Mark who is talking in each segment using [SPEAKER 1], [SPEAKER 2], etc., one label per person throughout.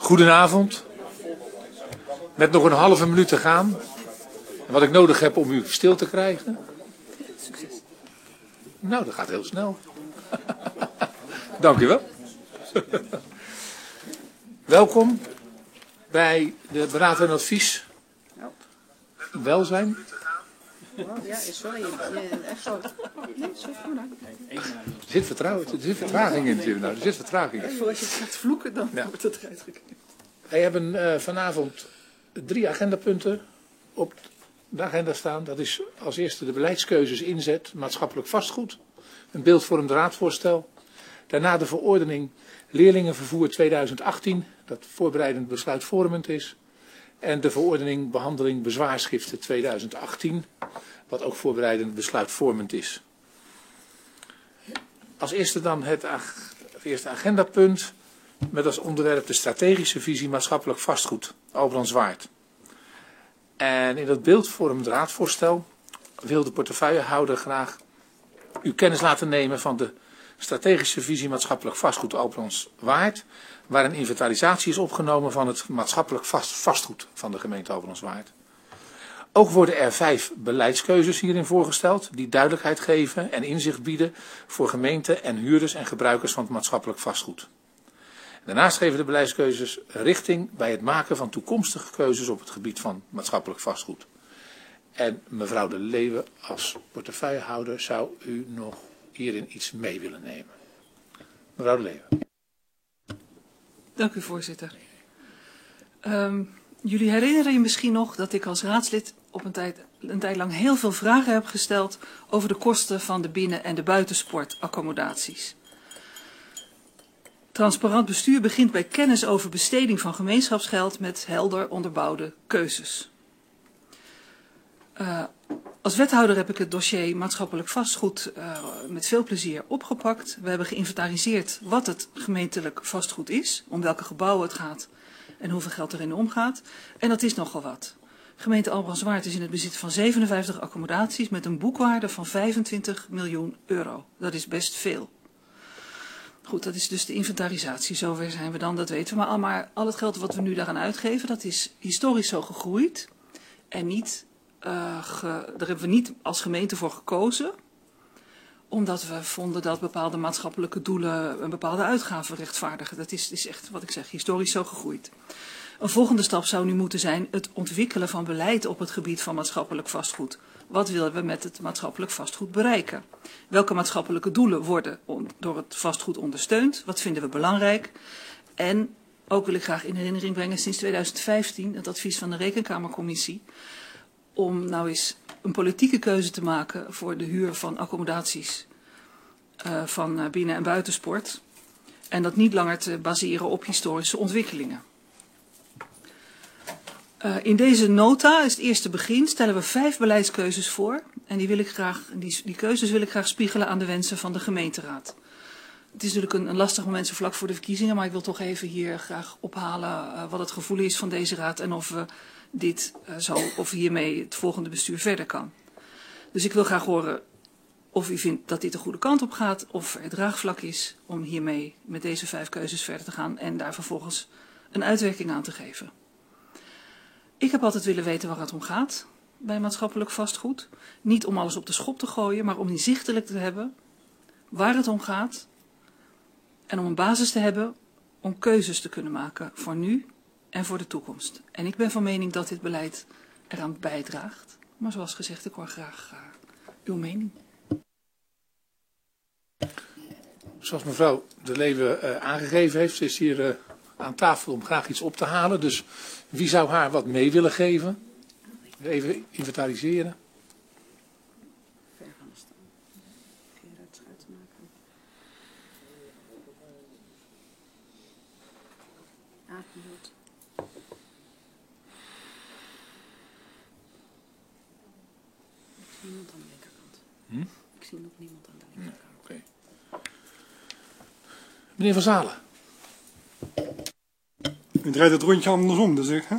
[SPEAKER 1] Goedenavond. Met nog een halve minuut te gaan. En wat ik nodig heb om u stil te krijgen.
[SPEAKER 2] Succes.
[SPEAKER 1] Nou, dat gaat heel snel. Dank u wel. Welkom bij de Beraad en Advies Welzijn.
[SPEAKER 2] Ja, sorry. Echt zo. Nee, zo goed.
[SPEAKER 1] Er zit vertraging in. Nou, er zit vertraging in.
[SPEAKER 2] Voor als je het gaat vloeken, dan wordt het eruit geknipt.
[SPEAKER 1] Wij hebben vanavond 3 agendapunten op de agenda staan. Dat is als eerste de beleidskeuzes inzet, maatschappelijk vastgoed. Een beeldvormend raadvoorstel. Daarna de verordening leerlingenvervoer 2018, dat voorbereidend besluitvormend is. En de verordening behandeling bezwaarschriften 2018, wat ook voorbereidend besluitvormend is. Als eerste dan het eerste agendapunt met als onderwerp de strategische visie maatschappelijk vastgoed, Albrandswaard. En in dat beeldvormend raadvoorstel wil de portefeuillehouder graag u kennis laten nemen van de strategische visie maatschappelijk vastgoed Albrandswaard, waar een inventarisatie is opgenomen van het maatschappelijk vastgoed van de gemeente Albrandswaard. Ook worden er 5 beleidskeuzes hierin voorgesteld, die duidelijkheid geven en inzicht bieden voor gemeenten en huurders en gebruikers van het maatschappelijk vastgoed. Daarnaast geven de beleidskeuzes richting bij het maken van toekomstige keuzes op het gebied van maatschappelijk vastgoed. En mevrouw De Leeuwen als portefeuillehouder zou u nog hierin iets mee willen nemen. Mevrouw De Leeuwen.
[SPEAKER 2] Dank u, voorzitter. Jullie herinneren je misschien nog dat ik als raadslid op een tijd lang heel veel vragen heb gesteld over de kosten van de binnen- en de buitensportaccommodaties. Transparant bestuur begint bij kennis over besteding van gemeenschapsgeld met helder onderbouwde keuzes. Als wethouder heb ik het dossier maatschappelijk vastgoed met veel plezier opgepakt. We hebben geïnventariseerd wat het gemeentelijk vastgoed is, om welke gebouwen het gaat en hoeveel geld erin omgaat. En dat is nogal wat. Gemeente Albrandswaard is in het bezit van 57 accommodaties met een boekwaarde van 25 miljoen euro. Dat is best veel. Goed, dat is dus de inventarisatie. Zover zijn we dan, dat weten we. Maar al het geld wat we nu daaraan uitgeven, dat is historisch zo gegroeid. En niet, daar hebben we niet als gemeente voor gekozen. Omdat we vonden dat bepaalde maatschappelijke doelen een bepaalde uitgaven rechtvaardigen. Dat is echt, wat ik zeg, historisch zo gegroeid. Een volgende stap zou nu moeten zijn het ontwikkelen van beleid op het gebied van maatschappelijk vastgoed. Wat willen we met het maatschappelijk vastgoed bereiken? Welke maatschappelijke doelen worden door het vastgoed ondersteund? Wat vinden we belangrijk? En ook wil ik graag in herinnering brengen sinds 2015 het advies van de Rekenkamercommissie om nou eens een politieke keuze te maken voor de huur van accommodaties van binnen- en buitensport. En dat niet langer te baseren op historische ontwikkelingen. In deze nota, is het eerste begin, stellen we 5 beleidskeuzes voor. En die keuzes wil ik graag spiegelen aan de wensen van de gemeenteraad. Het is natuurlijk een lastig moment zo vlak voor de verkiezingen, maar ik wil toch even hier graag ophalen wat het gevoel is van deze raad en of we of hiermee het volgende bestuur verder kan. Dus ik wil graag horen of u vindt dat dit de goede kant op gaat, of er draagvlak is om hiermee met deze 5 keuzes verder te gaan en daar vervolgens een uitwerking aan te geven. Ik heb altijd willen weten waar het om gaat bij maatschappelijk vastgoed. Niet om alles op de schop te gooien, maar om inzichtelijk te hebben waar het om gaat. En om een basis te hebben om keuzes te kunnen maken voor nu en voor de toekomst. En ik ben van mening dat dit beleid eraan bijdraagt. Maar zoals gezegd, ik hoor graag uw mening.
[SPEAKER 1] Zoals mevrouw De Leeuwen aangegeven heeft, ze is hier aan tafel om graag iets op te halen. Dus wie zou haar wat mee willen geven? Even inventariseren.
[SPEAKER 2] Ver van de stand. Gerard Schuitenmaker. Apenhout. Ik zie niemand aan de linkerkant. Ik zie nog niemand aan de linkerkant.
[SPEAKER 1] Oké. Meneer Van Zalen.
[SPEAKER 3] U draait het rondje andersom, dus hè?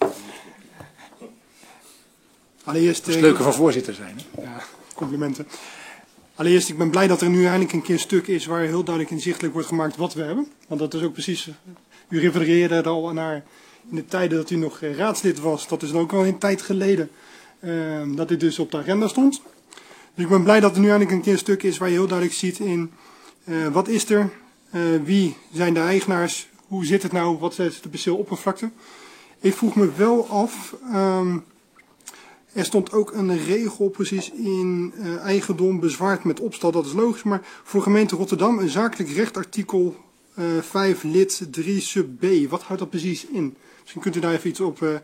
[SPEAKER 3] Allereerst,
[SPEAKER 1] Het leuke van voorzitter zijn. Hè?
[SPEAKER 3] Ja, complimenten. Allereerst, ik ben blij dat er nu eindelijk een keer een stuk is waar heel duidelijk inzichtelijk wordt gemaakt wat we hebben. Want dat is ook precies U refereerde er al naar in de tijden dat u nog raadslid was. Dat is dan ook al een tijd geleden dat dit dus op de agenda stond. Dus ik ben blij dat er nu eindelijk een keer een stuk is waar je heel duidelijk ziet in wat is er, wie zijn de eigenaars, hoe zit het nou, wat is de perceel oppervlakte. Ik vroeg me wel af, er stond ook een regel precies in eigendom bezwaard met opstal, dat is logisch, maar voor gemeente Rotterdam een zakelijk rechtartikel 5 lid 3 sub B. Wat houdt dat precies in? Misschien kunt u daar even iets op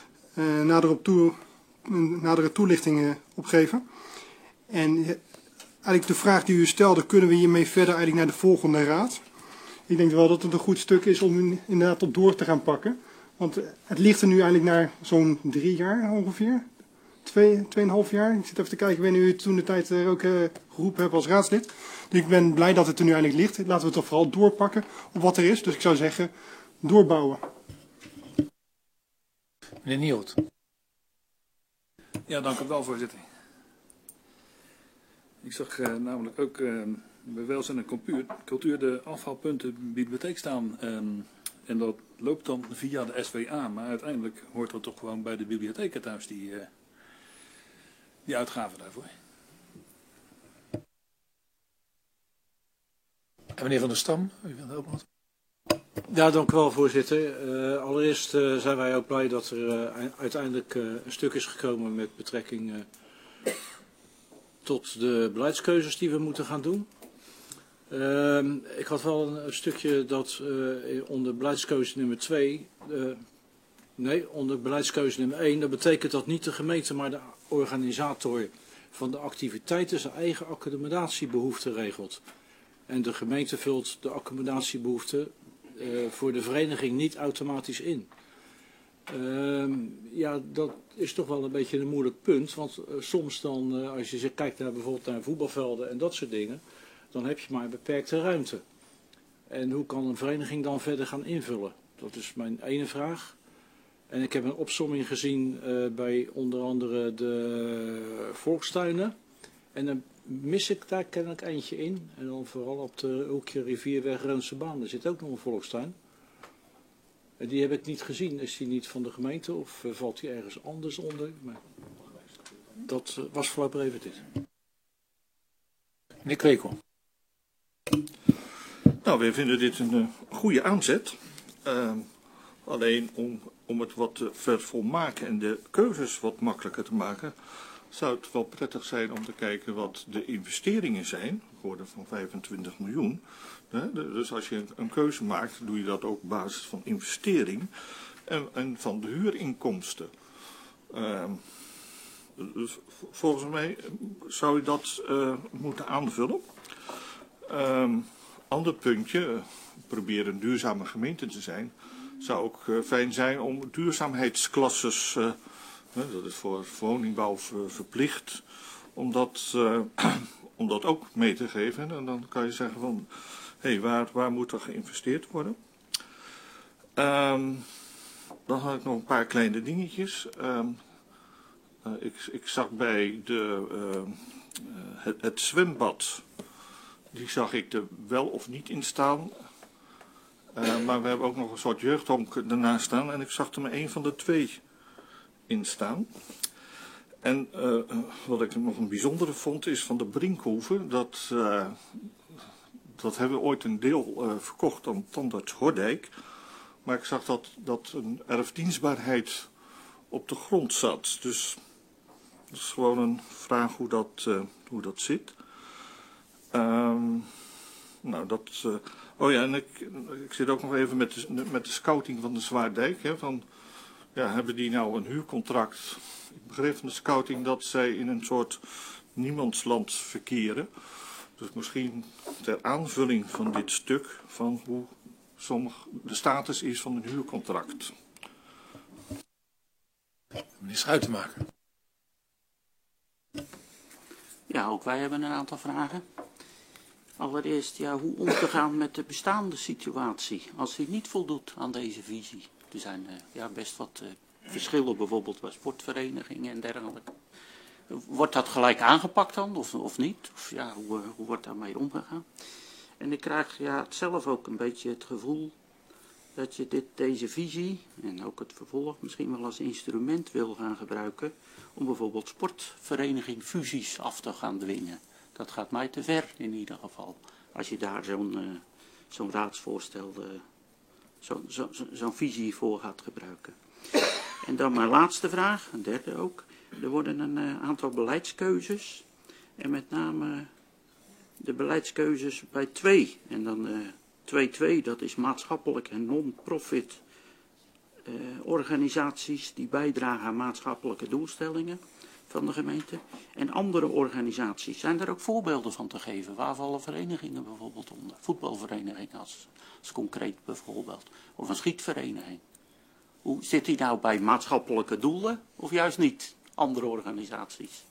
[SPEAKER 3] nadere toelichtingen op geven. En eigenlijk de vraag die u stelde, kunnen we hiermee verder eigenlijk naar de volgende raad? Ik denk wel dat het een goed stuk is om inderdaad op door te gaan pakken. Want het ligt er nu eigenlijk naar zo'n 3 jaar ongeveer. 2,5 jaar. Ik zit even te kijken, ik weet niet of u toen de tijd ook geroepen hebt als raadslid. Dus ik ben blij dat het er nu eindelijk ligt. Laten we het toch vooral doorpakken op wat er is. Dus ik zou zeggen, doorbouwen.
[SPEAKER 1] Meneer Nieuwt.
[SPEAKER 4] Ja, dank u wel, voorzitter. Ik zag namelijk ook bij welzijn en cultuur de afvalpunten bibliotheek staan. En dat loopt dan via de SWA, maar uiteindelijk hoort dat toch gewoon bij de bibliotheken thuis, die uitgaven daarvoor.
[SPEAKER 1] En meneer Van der Stam, u wilt ook wat?
[SPEAKER 5] Ja, dank u wel, voorzitter. Allereerst zijn wij ook blij dat er uiteindelijk een stuk is gekomen met betrekking tot de beleidskeuzes die we moeten gaan doen. Ik had wel een stukje dat onder beleidskeuze nummer 2, onder beleidskeuze nummer 1, dat betekent dat niet de gemeente, maar de organisator van de activiteiten zijn eigen accommodatiebehoeften regelt. En de gemeente vult de accommodatiebehoeften voor de vereniging niet automatisch in. Ja, dat is toch wel een beetje een moeilijk punt, want soms dan, als je kijkt naar bijvoorbeeld naar voetbalvelden en dat soort dingen, dan heb je maar een beperkte ruimte. En hoe kan een vereniging dan verder gaan invullen? Dat is mijn ene vraag. En ik heb een opsomming gezien bij onder andere de volkstuinen. En dan mis ik daar kennelijk eentje in. En dan vooral op de hoekje Rivierweg Reunsebaan. Daar zit ook nog een volkstuin. En die heb ik niet gezien. Is die niet van de gemeente of valt die ergens anders onder? Maar dat was voorlopig even dit.
[SPEAKER 1] Meneer Kwekel.
[SPEAKER 6] Nou, wij vinden dit een goede aanzet. Alleen om het wat te vervolmaken en de keuzes wat makkelijker te maken, zou het wel prettig zijn om te kijken wat de investeringen zijn, geworden van 25 miljoen. Dus als je een keuze maakt, doe je dat ook op basis van investering en van de huurinkomsten. Dus volgens mij zou je dat moeten aanvullen. Ander puntje, proberen een duurzame gemeente te zijn, zou ook fijn zijn om duurzaamheidsklasses, dat is voor woningbouw verplicht, om dat ook mee te geven. En dan kan je zeggen van, hé, waar moet er geïnvesteerd worden? Dan had ik nog een paar kleine dingetjes. Ik zag bij het zwembad, die zag ik er wel of niet in staan. Maar we hebben ook nog een soort jeugdhonk ernaast staan. En ik zag er maar één van de 2 in staan. En wat ik nog een bijzondere vond is van de Brinkhoeve. Dat hebben we ooit een deel verkocht aan Tandarts Hordijk. Maar ik zag dat een erfdienstbaarheid op de grond zat. Dus dat is gewoon een vraag hoe dat zit. Nou, dat... oh ja, en ik zit ook nog even met de scouting van de Zwaardijk. Hè, van, ja, hebben die nou een huurcontract? Ik begreep van de scouting dat zij in een soort niemandsland verkeren. Dus misschien ter aanvulling van dit stuk van hoe de status is van een huurcontract.
[SPEAKER 1] Meneer Schuitenmaker.
[SPEAKER 7] Ja, ook wij hebben een aantal vragen. Allereerst, ja, hoe om te gaan met de bestaande situatie als die niet voldoet aan deze visie. Er zijn best wat verschillen, bijvoorbeeld bij sportverenigingen en dergelijke. Wordt dat gelijk aangepakt dan, of niet? Of ja, hoe wordt daarmee omgegaan? En ik krijg zelf ook een beetje het gevoel dat je deze visie en ook het vervolg misschien wel als instrument wil gaan gebruiken om bijvoorbeeld sportvereniging-fusies af te gaan dwingen. Dat gaat mij te ver in ieder geval. Als je daar zo'n raadsvoorstel, zo'n visie voor gaat gebruiken. En dan mijn laatste vraag, een derde ook. Er worden een aantal beleidskeuzes. En met name de beleidskeuzes bij 2. En dan 2.2, dat is maatschappelijk en non-profit organisaties die bijdragen aan maatschappelijke doelstellingen van de gemeente. En andere organisaties. Zijn er ook voorbeelden van te geven? Waar vallen verenigingen bijvoorbeeld onder? Voetbalverenigingen als concreet bijvoorbeeld. Of een schietvereniging. Hoe zit die nou bij maatschappelijke doelen of juist niet? Andere organisaties.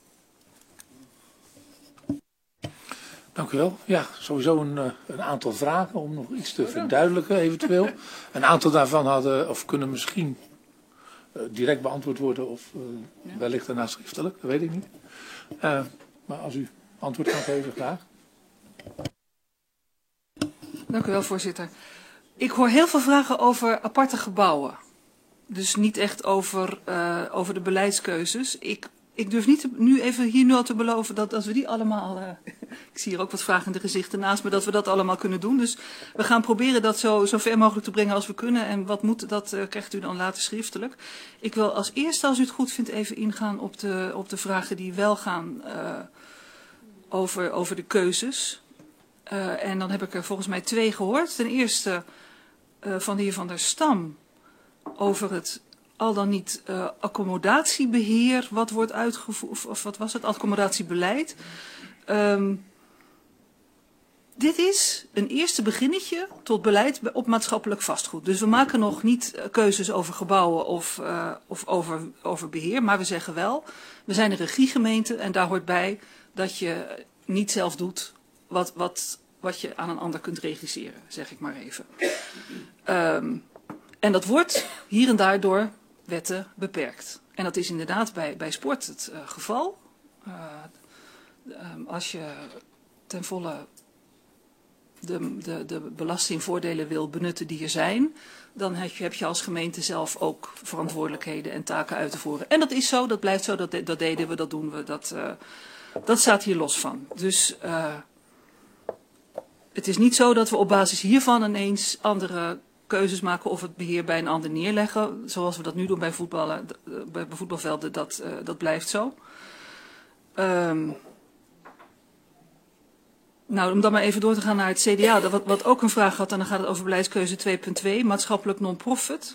[SPEAKER 1] Dank u wel. Ja, sowieso een aantal vragen om nog iets te verduidelijken eventueel. Een aantal daarvan hadden of kunnen misschien direct beantwoord worden of wellicht daarna schriftelijk, dat weet ik niet. Maar als u antwoord kan geven, graag.
[SPEAKER 2] Dank u wel, voorzitter. Ik hoor heel veel vragen over aparte gebouwen. Dus niet echt over de beleidskeuzes. Ik durf niet nu al te beloven dat we die allemaal... ik zie hier ook wat vragende gezichten naast me, dat we dat allemaal kunnen doen. Dus we gaan proberen dat zo ver mogelijk te brengen als we kunnen. En wat moet, dat krijgt u dan later schriftelijk. Ik wil als eerste, als u het goed vindt, even ingaan op de vragen die wel gaan over de keuzes. En dan heb ik er volgens mij 2 gehoord. Ten eerste van de heer Van der Stam over het al dan niet accommodatiebeheer wat wordt uitgevoerd, of wat was het, accommodatiebeleid. Dit is een eerste beginnetje tot beleid op maatschappelijk vastgoed. Dus we maken nog niet keuzes over gebouwen of over beheer, maar we zeggen wel, we zijn een regiegemeente en daar hoort bij dat je niet zelf doet wat je aan een ander kunt regisseren, zeg ik maar even. En dat wordt hier en daar door wetten beperkt. En dat is inderdaad bij sport het geval. Als je ten volle de belastingvoordelen wil benutten die er zijn, dan heb je als gemeente zelf ook verantwoordelijkheden en taken uit te voeren. En dat is zo, dat blijft zo, dat deden we, dat doen we, dat staat hier los van. Dus het is niet zo dat we op basis hiervan ineens andere keuzes maken of het beheer bij een ander neerleggen. Zoals we dat nu doen bij voetbalvelden, dat blijft zo. Nou, om dan maar even door te gaan naar het CDA, wat ook een vraag had, en dan gaat het over beleidskeuze 2.2, maatschappelijk non-profit.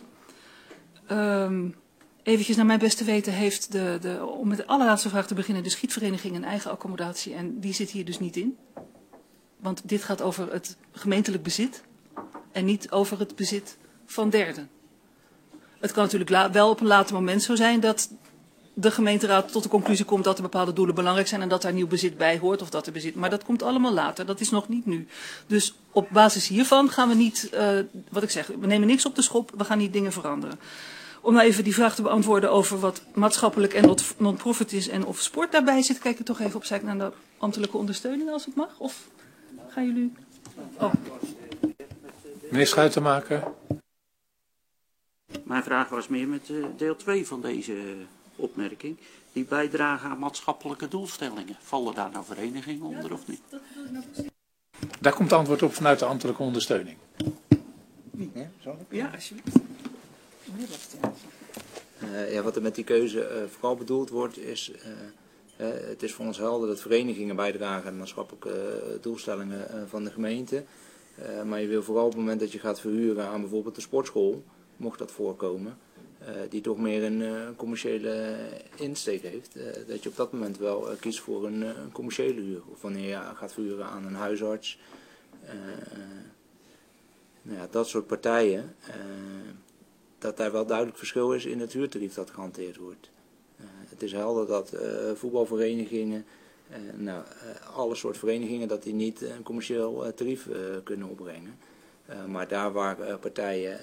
[SPEAKER 2] Eventjes naar mijn beste weten heeft om met de allerlaatste vraag te beginnen, de schietvereniging een eigen accommodatie en die zit hier dus niet in. Want dit gaat over het gemeentelijk bezit en niet over het bezit van derden. Het kan natuurlijk wel op een later moment zo zijn dat de gemeenteraad tot de conclusie komt dat er bepaalde doelen belangrijk zijn en dat daar nieuw bezit bij hoort of dat er bezit. Maar dat komt allemaal later, dat is nog niet nu. Dus op basis hiervan gaan we niet, wat ik zeg, we nemen niks op de schop, we gaan niet dingen veranderen. Om nou even die vraag te beantwoorden over wat maatschappelijk en non-profit is en of sport daarbij zit, kijk ik toch even opzij naar de ambtelijke ondersteuning als het mag. Of gaan jullie... Oh.
[SPEAKER 1] Meneer Schuitenmaker.
[SPEAKER 7] Mijn vraag was meer met deel 2 van deze opmerking. Die bijdragen aan maatschappelijke doelstellingen. Vallen daar nou verenigingen onder of niet?
[SPEAKER 1] Daar komt antwoord op vanuit de ambtelijke ondersteuning.
[SPEAKER 2] Ja, alsjeblieft.
[SPEAKER 8] Ja, wat er met die keuze vooral bedoeld wordt is, het is voor ons helder dat verenigingen bijdragen aan maatschappelijke doelstellingen van de gemeente. Maar je wil vooral op het moment dat je gaat verhuren aan bijvoorbeeld de sportschool, mocht dat voorkomen, die toch meer een commerciële insteek heeft, dat je op dat moment wel kiest voor een commerciële huur. Of wanneer je gaat verhuren aan een huisarts, nou ja, dat soort partijen, dat daar wel duidelijk verschil is in het huurtarief dat gehanteerd wordt. Het is helder dat voetbalverenigingen, alle soort verenigingen, dat die niet een commercieel tarief kunnen opbrengen. Maar daar waar partijen,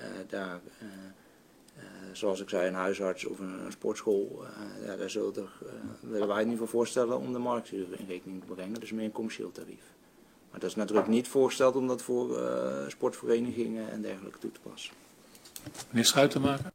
[SPEAKER 8] zoals ik zei, een huisarts of een sportschool, daar willen wij in ieder geval voorstellen om de markthuur in rekening te brengen. Dus meer een commercieel tarief. Maar dat is natuurlijk niet voorgesteld om dat voor sportverenigingen en dergelijke toe te passen.
[SPEAKER 1] Meneer Schuitenmaker.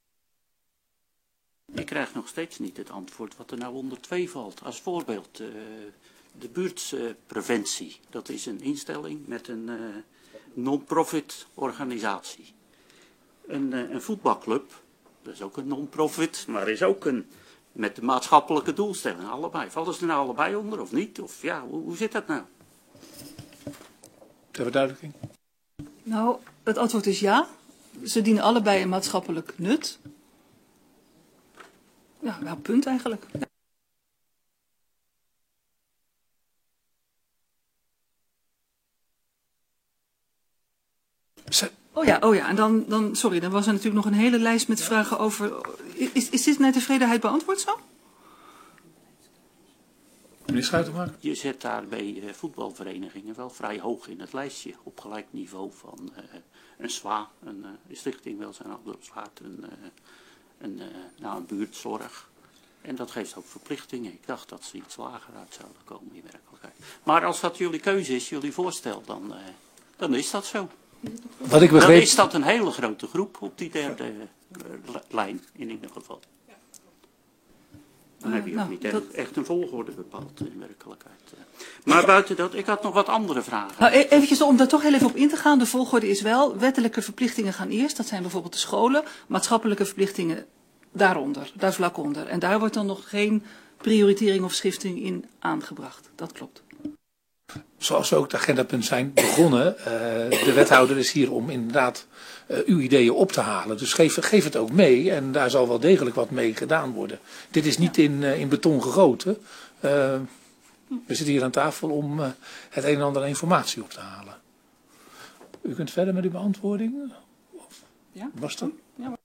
[SPEAKER 7] Ik krijg nog steeds niet het antwoord wat er nou onder 2 valt. Als voorbeeld, de buurtpreventie. Dat is een instelling met een non-profit organisatie. Een voetbalclub, dat is ook een non-profit, maar is ook met de maatschappelijke doelstelling. Allebei. Vallen ze er nou allebei onder of niet? Of ja, hoe zit dat nou?
[SPEAKER 1] Ter verduidelijking.
[SPEAKER 2] Nou, het antwoord is ja. Ze dienen allebei een maatschappelijk nut. Ja, nou, punt eigenlijk. Ja. Oh ja, en dan sorry, dan was er natuurlijk nog een hele lijst met vragen over... Is dit naar tevredenheid beantwoord zo?
[SPEAKER 1] Meneer Schuitenmaker.
[SPEAKER 7] Je zet daar bij voetbalverenigingen wel vrij hoog in het lijstje. Op gelijk niveau van een SWA, een Stichting Welzijn Ouderenpaard, een buurtzorg. En dat geeft ook verplichtingen. Ik dacht dat ze iets lager uit zouden komen in werkelijkheid. Maar als dat jullie keuze is, jullie voorstel, dan is dat zo.
[SPEAKER 1] Wat ik begreep...
[SPEAKER 7] Dan is dat een hele grote groep op die derde lijn in ieder geval. Dan heb je ook niet echt een volgorde bepaald in werkelijkheid. Maar buiten dat, ik had nog wat andere vragen.
[SPEAKER 2] Nou, eventjes om daar toch heel even op in te gaan. De volgorde is wel, wettelijke verplichtingen gaan eerst. Dat zijn bijvoorbeeld de scholen. Maatschappelijke verplichtingen daaronder, daar vlak onder. En daar wordt dan nog geen prioritering of schifting in aangebracht. Dat klopt.
[SPEAKER 1] Zoals we ook het agendapunt zijn begonnen, de wethouder is hier om inderdaad uw ideeën op te halen. Dus geef het ook mee en daar zal wel degelijk wat mee gedaan worden. Dit is niet in beton gegoten. We zitten hier aan tafel om het een en ander informatie op te halen. U kunt verder met uw beantwoording?
[SPEAKER 2] Ja.
[SPEAKER 1] Was dat?
[SPEAKER 2] Ja.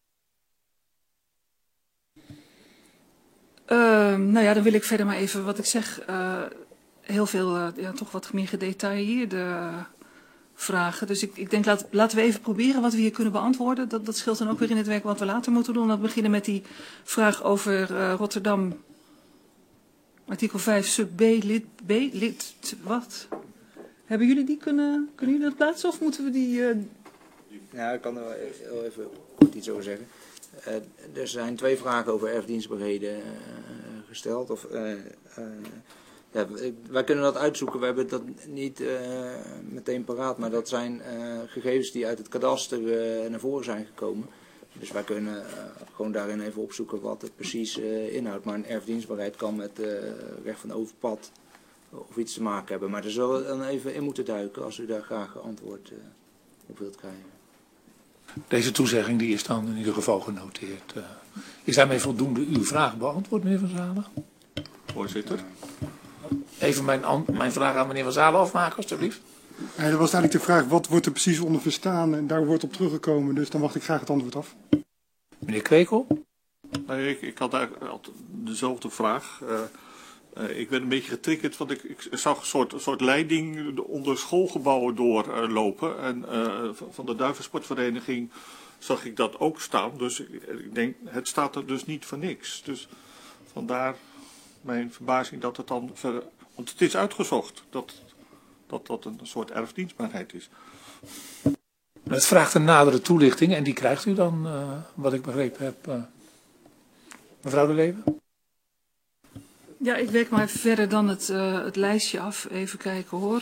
[SPEAKER 2] Nou ja, dan wil ik verder maar even wat ik zeg... heel veel, toch wat meer gedetailleerde vragen. Dus ik denk, laten we even proberen wat we hier kunnen beantwoorden. Dat scheelt dan ook weer in het werk wat we later moeten doen. Laten we beginnen met die vraag over Rotterdam. Artikel 5, sub B, lid, wat? Hebben jullie die kunnen jullie dat plaatsen of moeten we die...
[SPEAKER 8] Ja, ik kan er wel even kort iets over zeggen. Er zijn 2 vragen over erfdienstbaarheden gesteld. Ja, wij kunnen dat uitzoeken, we hebben dat niet meteen paraat, maar dat zijn gegevens die uit het kadaster naar voren zijn gekomen. Dus wij kunnen gewoon daarin even opzoeken wat het precies inhoudt. Maar een erfdienstbaarheid kan met recht van overpad of iets te maken hebben. Maar daar zullen we dan even in moeten duiken als u daar graag antwoord op wilt krijgen.
[SPEAKER 1] Deze toezegging die is dan in ieder geval genoteerd. Is daarmee voldoende uw vraag beantwoord, meneer Van Zalen?
[SPEAKER 6] Voorzitter.
[SPEAKER 1] Even mijn vraag aan meneer Van Zalen afmaken, alstublieft.
[SPEAKER 3] Ja, dat was eigenlijk de vraag, wat wordt er precies onder verstaan? En daar wordt op teruggekomen, dus dan wacht ik graag het antwoord af.
[SPEAKER 1] Meneer Kwekel?
[SPEAKER 6] Nee, ik had eigenlijk dezelfde vraag. Ik ben een beetje getriggerd, want ik zag een soort leiding onder schoolgebouwen doorlopen. En van de Duivensportvereniging zag ik dat ook staan. Dus ik denk, het staat er dus niet voor niks. Dus vandaar mijn verbazing dat het dan verder... Want het is uitgezocht dat een soort erfdienstbaarheid is.
[SPEAKER 1] Het vraagt een nadere toelichting en die krijgt u dan, wat ik begrepen heb. Mevrouw De Leeuwen?
[SPEAKER 2] Ja, ik werk maar even verder dan het lijstje af. Even kijken hoor.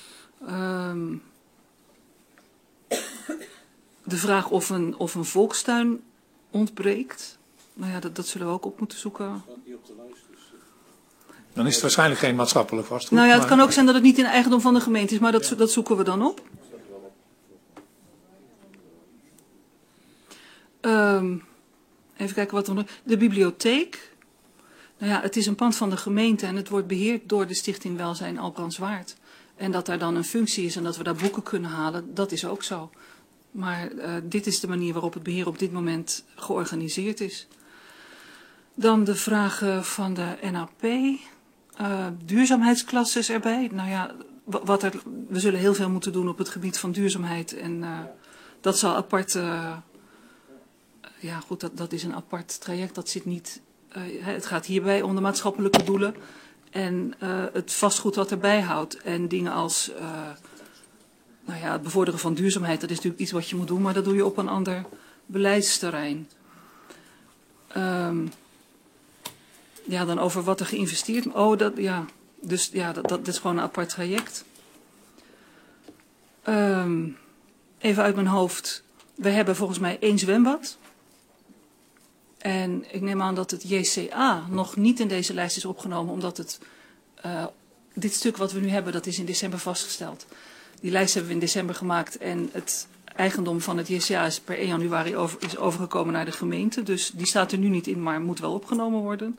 [SPEAKER 2] De vraag of een volkstuin ontbreekt. Nou ja, dat zullen we ook op moeten zoeken.
[SPEAKER 1] Dan is het waarschijnlijk geen maatschappelijk vastgoed.
[SPEAKER 2] Nou ja, het kan ook zijn dat het niet in eigendom van de gemeente is, maar dat zoeken we dan op. Even kijken wat er nog... De bibliotheek. Nou ja, het is een pand van de gemeente en het wordt beheerd door de Stichting Welzijn Albrandswaard. En dat daar dan een functie is en dat we daar boeken kunnen halen, dat is ook zo. Maar dit is de manier waarop het beheer op dit moment georganiseerd is. Dan de vragen van de NAP. Duurzaamheidsklasses erbij. Nou ja, we zullen heel veel moeten doen op het gebied van duurzaamheid. En dat zal apart... ja goed, dat is een apart traject. Dat zit niet... het gaat hierbij om de maatschappelijke doelen. En het vastgoed wat erbij houdt. En dingen als... nou ja, het bevorderen van duurzaamheid. Dat is natuurlijk iets wat je moet doen. Maar dat doe je op een ander beleidsterrein. Ja, dan over wat er geïnvesteerd... Oh, dat, ja. Dus ja, dat is gewoon een apart traject. Even uit mijn hoofd. We hebben volgens mij 1 zwembad. En ik neem aan dat het JCA nog niet in deze lijst is opgenomen, omdat het... dit stuk wat we nu hebben, dat is in december vastgesteld. Die lijst hebben we in december gemaakt en het eigendom van het JCA is per 1 januari overgekomen naar de gemeente. Dus die staat er nu niet in, maar moet wel opgenomen worden.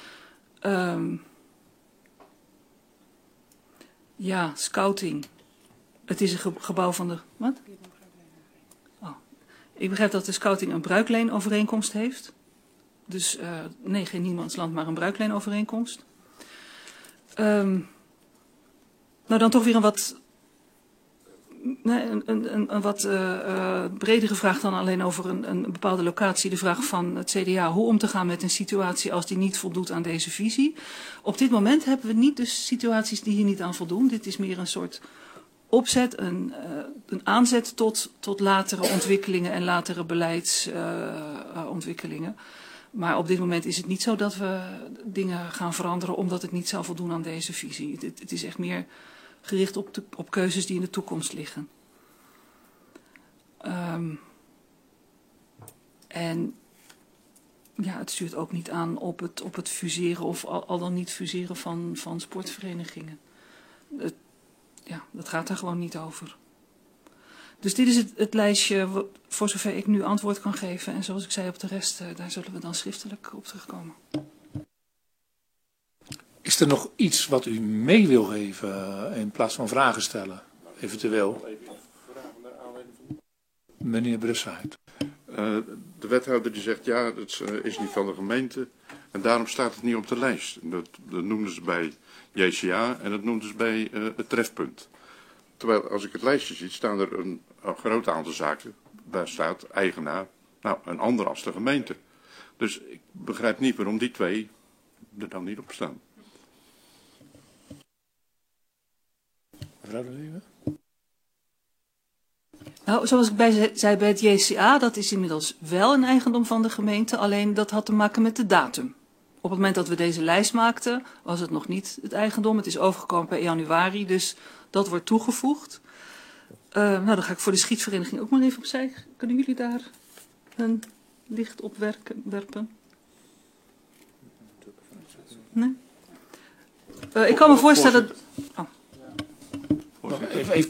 [SPEAKER 2] Ja, scouting. Het is een gebouw van de... Wat? Oh. Ik begrijp dat de scouting een bruikleenovereenkomst heeft. Dus nee, geen niemandsland, maar een bruikleenovereenkomst. Nou, dan toch weer een wat bredere vraag dan alleen over een bepaalde locatie. De vraag van het CDA, hoe om te gaan met een situatie als die niet voldoet aan deze visie. Op dit moment hebben we niet dus situaties die hier niet aan voldoen. Dit is meer een soort opzet, een aanzet tot latere ontwikkelingen en latere beleidsontwikkelingen. Maar op dit moment is het niet zo dat we dingen gaan veranderen omdat het niet zou voldoen aan deze visie. Het is echt meer gericht op keuzes die in de toekomst liggen. En ja, het stuurt ook niet aan op het fuseren of al dan niet fuseren van sportverenigingen. Ja, dat gaat daar gewoon niet over. Dus dit is het lijstje voor zover ik nu antwoord kan geven. En zoals ik zei op de rest, daar zullen we dan schriftelijk op terugkomen.
[SPEAKER 1] Is er nog iets wat u mee wil geven in plaats van vragen stellen? Eventueel. Meneer Brussaert.
[SPEAKER 9] De wethouder die zegt ja, het is niet van de gemeente. En daarom staat het niet op de lijst. Dat noemden ze bij JCA en dat noemden ze bij het trefpunt. Terwijl als ik het lijstje zie, staan er een groot aantal zaken. Daar staat eigenaar, nou een ander als de gemeente. Dus ik begrijp niet waarom die 2 er dan niet op staan.
[SPEAKER 1] Mevrouw de Leeuwen?
[SPEAKER 2] Nou, zoals ik zei bij het JCA, dat is inmiddels wel een eigendom van de gemeente. Alleen dat had te maken met de datum. Op het moment dat we deze lijst maakten, was het nog niet het eigendom. Het is overgekomen per januari, dus dat wordt toegevoegd. Nou, dan ga ik voor de schietvereniging ook maar even opzij. Kunnen jullie daar een licht op werpen? Nee? Ik kan me voorstellen...
[SPEAKER 1] Even.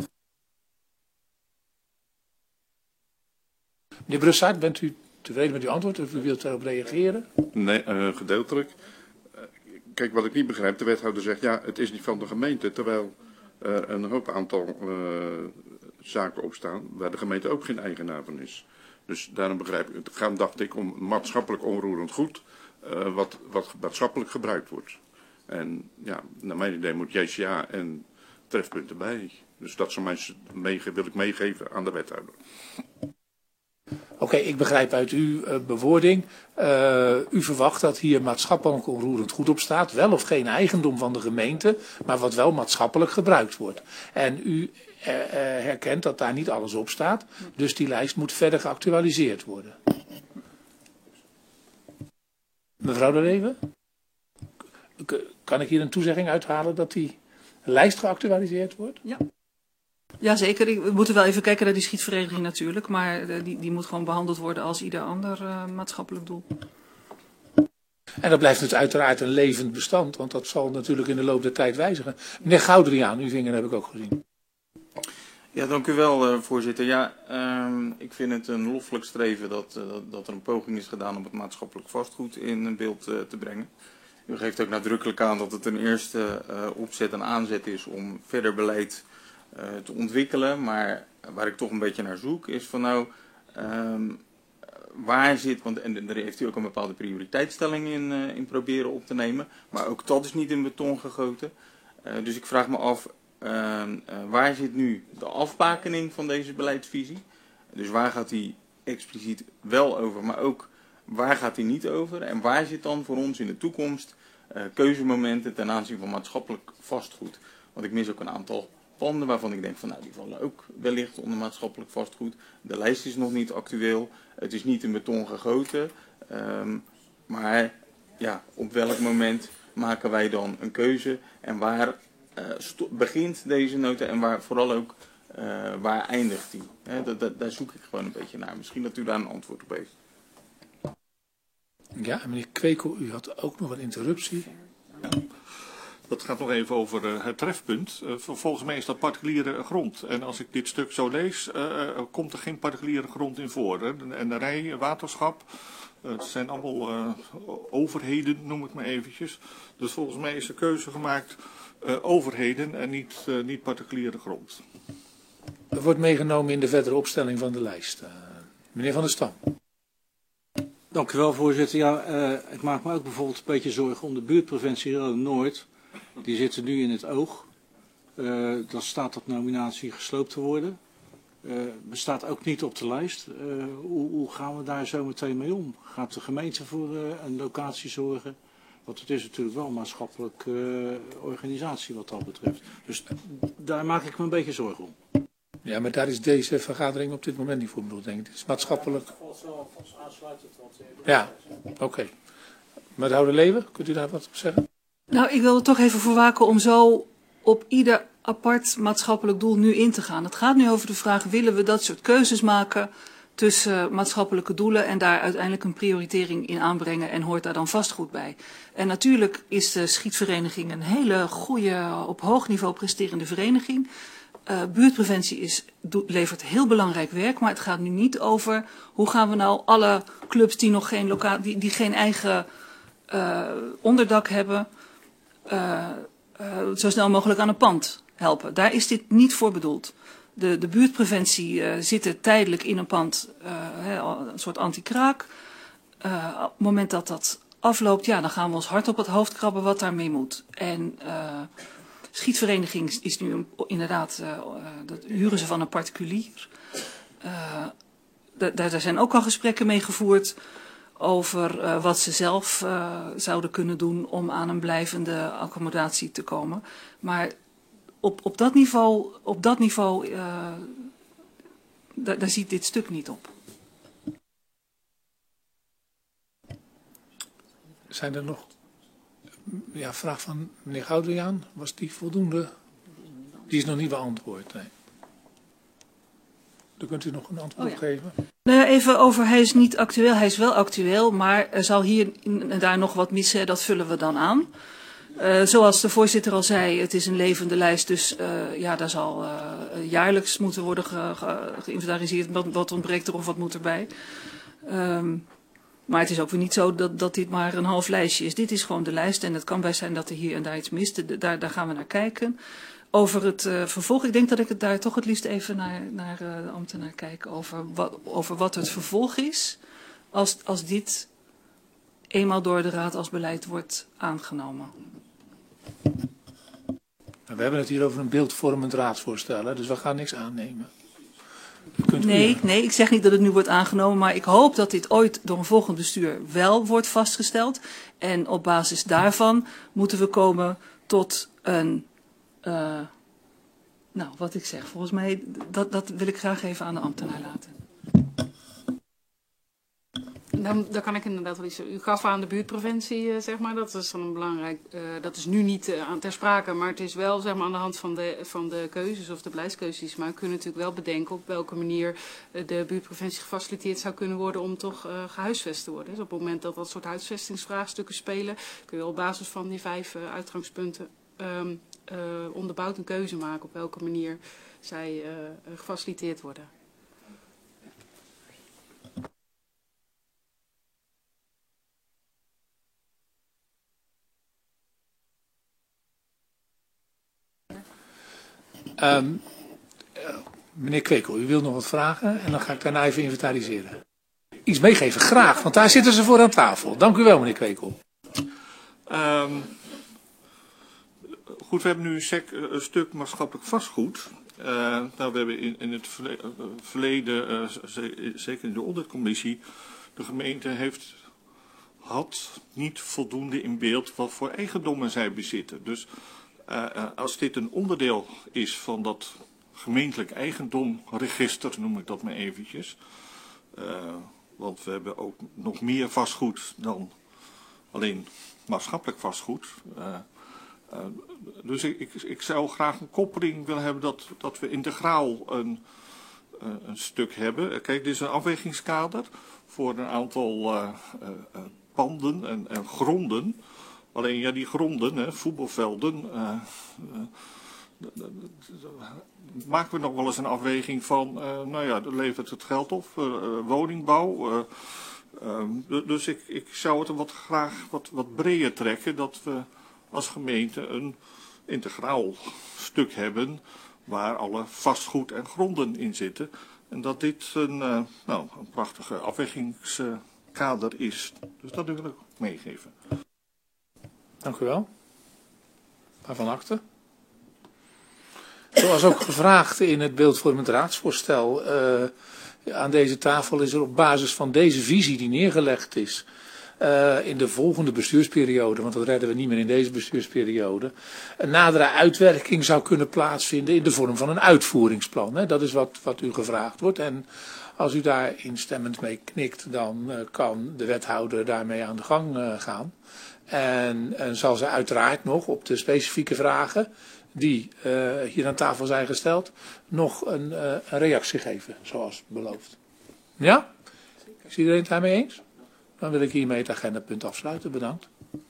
[SPEAKER 1] Meneer Brussaert, bent u tevreden met uw antwoord of u wilt erop reageren?
[SPEAKER 9] Nee, gedeeltelijk. Kijk, wat ik niet begrijp, de wethouder zegt ja, het is niet van de gemeente, terwijl er een hoop aantal zaken opstaan waar de gemeente ook geen eigenaar van is. Dus daarom begrijp ik, het gaat, dacht ik, om maatschappelijk onroerend goed, wat maatschappelijk gebruikt wordt. En ja, naar mijn idee moet JCA en trefpunten bij. Dus dat zou wil ik meegeven aan de wethouder.
[SPEAKER 1] Oké, ik begrijp uit uw bewoording, u verwacht dat hier maatschappelijk onroerend goed op staat, wel of geen eigendom van de gemeente, maar wat wel maatschappelijk gebruikt wordt. En u herkent dat daar niet alles op staat, dus die lijst moet verder geactualiseerd worden. Mevrouw de Leeuwen, kan ik hier een toezegging uithalen dat die lijst geactualiseerd wordt?
[SPEAKER 2] Ja. Jazeker, we moeten wel even kijken naar die schietvereniging natuurlijk, maar die moet gewoon behandeld worden als ieder ander maatschappelijk doel.
[SPEAKER 1] En dat blijft dus uiteraard een levend bestand, want dat zal natuurlijk in de loop der tijd wijzigen. Meneer Goudriaan, uw vinger heb ik ook gezien.
[SPEAKER 10] Ja, dank u wel, voorzitter. Ja, ik vind het een loffelijk streven dat er een poging is gedaan om het maatschappelijk vastgoed in beeld te brengen. U geeft ook nadrukkelijk aan dat het een eerste opzet en aanzet is om verder beleid te ontwikkelen. Maar waar ik toch een beetje naar zoek is van nou, waar zit, en daar heeft u ook een bepaalde prioriteitsstelling in proberen op te nemen. Maar ook dat is niet in beton gegoten. Dus ik vraag me af, waar zit nu de afbakening van deze beleidsvisie? Dus waar gaat die expliciet wel over, maar ook waar gaat die niet over? En waar zit dan voor ons in de toekomst keuzemomenten ten aanzien van maatschappelijk vastgoed? Want ik mis ook een aantal panden waarvan ik denk van nou die vallen ook wellicht onder maatschappelijk vastgoed. De lijst is nog niet actueel, het is niet in beton gegoten. Maar ja, op welk moment maken wij dan een keuze en waar begint deze nota en waar vooral ook waar eindigt die? Daar zoek ik gewoon een beetje naar. Misschien dat u daar een antwoord op heeft.
[SPEAKER 1] Ja, meneer Kwekel, u had ook nog een interruptie.
[SPEAKER 6] Ja. Dat gaat nog even over het trefpunt. Volgens mij is dat particuliere grond. En als ik dit stuk zo lees, komt er geen particuliere grond in voor. Hè? En de rij, waterschap, het zijn allemaal overheden, noem ik maar eventjes. Dus volgens mij is de keuze gemaakt overheden en niet particuliere grond.
[SPEAKER 1] Dat wordt meegenomen in de verdere opstelling van de lijst. Meneer Van der Stam.
[SPEAKER 5] Dank u wel, voorzitter. Ja, ik maak me ook bijvoorbeeld een beetje zorgen om de buurtpreventie Rode-Noord. Die zitten nu in het oog. Dan staat dat nominatie gesloopt te worden. Bestaat ook niet op de lijst. Hoe gaan we daar zo meteen mee om? Gaat de gemeente voor een locatie zorgen? Want het is natuurlijk wel een maatschappelijke organisatie wat dat betreft. Dus daar maak ik me een beetje zorgen om.
[SPEAKER 1] Ja, maar daar is deze vergadering op dit moment niet voor bedoeld, denk ik. Het is maatschappelijk. Ja, oké. Mevrouw de Leeuwen, kunt u daar wat op zeggen?
[SPEAKER 2] Nou, ik wil er toch even voor waken om zo op ieder apart maatschappelijk doel nu in te gaan. Het gaat nu over de vraag, willen we dat soort keuzes maken tussen maatschappelijke doelen en daar uiteindelijk een prioritering in aanbrengen en hoort daar dan vastgoed bij. En natuurlijk is de schietvereniging een hele goede, op hoog niveau presterende vereniging. Buurtpreventie levert heel belangrijk werk, maar het gaat nu niet over hoe gaan we nou alle clubs die nog geen die geen eigen onderdak hebben, zo snel mogelijk aan een pand helpen. Daar is dit niet voor bedoeld. De buurtpreventie zit tijdelijk in een pand, een soort anti-kraak. Op het moment dat dat afloopt, ja, dan gaan we ons hard op het hoofd krabben wat daarmee moet. En schietvereniging is nu inderdaad, dat huren ze van een particulier. Daar zijn ook al gesprekken mee gevoerd over wat ze zelf zouden kunnen doen om aan een blijvende accommodatie te komen. Maar op dat niveau, daar ziet dit stuk niet op.
[SPEAKER 1] Zijn er nog... Ja, vraag van meneer Goudriaan, was die voldoende? Die is nog niet beantwoord, nee. Dan kunt u nog een antwoord geven.
[SPEAKER 2] Nou ja, even over, hij is niet actueel, hij is wel actueel, maar er zal hier en daar nog wat missen, dat vullen we dan aan. Zoals de voorzitter al zei, het is een levende lijst, dus ja, daar zal jaarlijks moeten worden geïnventariseerd, wat ontbreekt er of wat moet erbij. Maar het is ook weer niet zo dat dit maar een half lijstje is. Dit is gewoon de lijst en het kan best zijn dat er hier en daar iets mist. Daar gaan we naar kijken. Over het vervolg, ik denk dat ik het daar toch het liefst even naar de ambtenaar kijk. Over wat het vervolg is als dit eenmaal door de raad als beleid wordt aangenomen.
[SPEAKER 1] We hebben het hier over een beeldvormend raadsvoorstel, hè, dus we gaan niks aannemen.
[SPEAKER 2] Nee, ik zeg niet dat het nu wordt aangenomen, maar ik hoop dat dit ooit door een volgend bestuur wel wordt vastgesteld. En op basis daarvan moeten we komen tot een, nou wat ik zeg, volgens mij, dat wil ik graag even aan de ambtenaar laten.
[SPEAKER 11] Dan kan ik inderdaad wel iets. U gaf aan de buurtpreventie, zeg maar. Dat is dan een belangrijk. Dat is nu niet ter sprake, maar het is wel, zeg maar, aan de hand van de keuzes of de beleidskeuzes. Maar we kunnen natuurlijk wel bedenken op welke manier de buurtpreventie gefaciliteerd zou kunnen worden om toch gehuisvest te worden. Dus op het moment dat soort huisvestingsvraagstukken spelen, kun je op basis van die 5 uitgangspunten onderbouwd een keuze maken op welke manier zij gefaciliteerd worden.
[SPEAKER 1] Meneer Kwekel, u wilt nog wat vragen en dan ga ik daarna even inventariseren. Iets meegeven, graag, want daar zitten ze voor aan tafel. Dank u wel, meneer Kwekel.
[SPEAKER 6] Goed, we hebben nu een stuk maatschappelijk vastgoed. Nou, we hebben in het verleden, zeker in de auditcommissie, de gemeente had niet voldoende in beeld wat voor eigendommen zij bezitten. Dus Als dit een onderdeel is van dat gemeentelijk eigendomregister, noem ik dat maar eventjes. Want we hebben ook nog meer vastgoed dan alleen maatschappelijk vastgoed. Dus ik zou graag een koppeling willen hebben dat we integraal een stuk hebben. Kijk, dit is een afwegingskader voor een aantal panden en gronden. Alleen ja, die gronden, voetbalvelden, maken we nog wel eens een afweging van, nou ja, levert het geld op, woningbouw. Dus ik zou het graag wat breder trekken, dat we als gemeente een integraal stuk hebben waar alle vastgoed en gronden in zitten. En dat dit een prachtige afwegingskader is. Dus dat wil ik ook meegeven.
[SPEAKER 1] Dank u wel. Waarvan akte. Zoals ook gevraagd in het beeldvormend raadsvoorstel. Aan deze tafel is er op basis van deze visie die neergelegd is in de volgende bestuursperiode, want dat redden we niet meer in deze bestuursperiode, een nadere uitwerking zou kunnen plaatsvinden in de vorm van een uitvoeringsplan. Hè? Dat is wat u gevraagd wordt. En als u daar instemmend mee knikt, dan kan de wethouder daarmee aan de gang gaan. En zal ze uiteraard nog op de specifieke vragen die hier aan tafel zijn gesteld, nog een reactie geven, zoals beloofd. Ja? Is iedereen het daarmee eens? Dan wil ik hiermee het agendapunt afsluiten. Bedankt.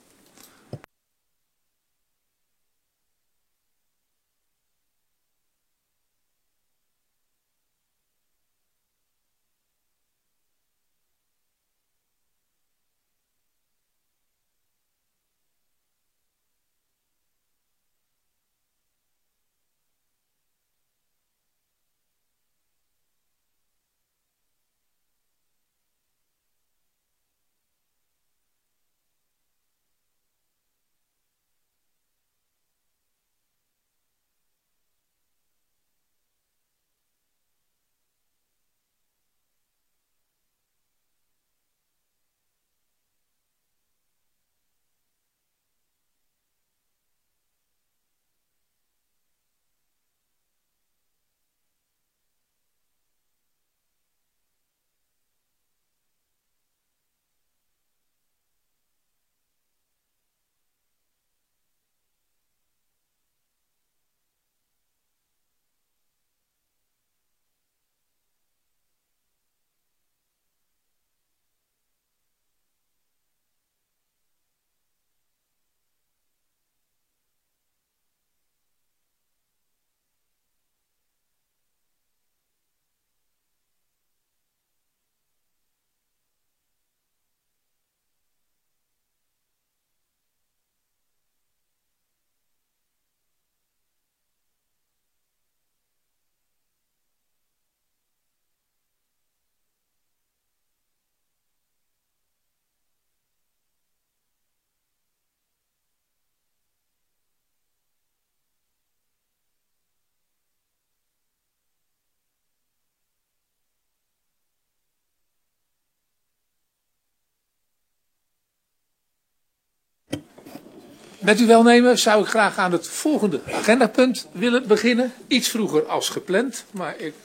[SPEAKER 1] Met uw welnemen zou ik graag aan het volgende agendapunt willen beginnen. Iets vroeger als gepland, maar ik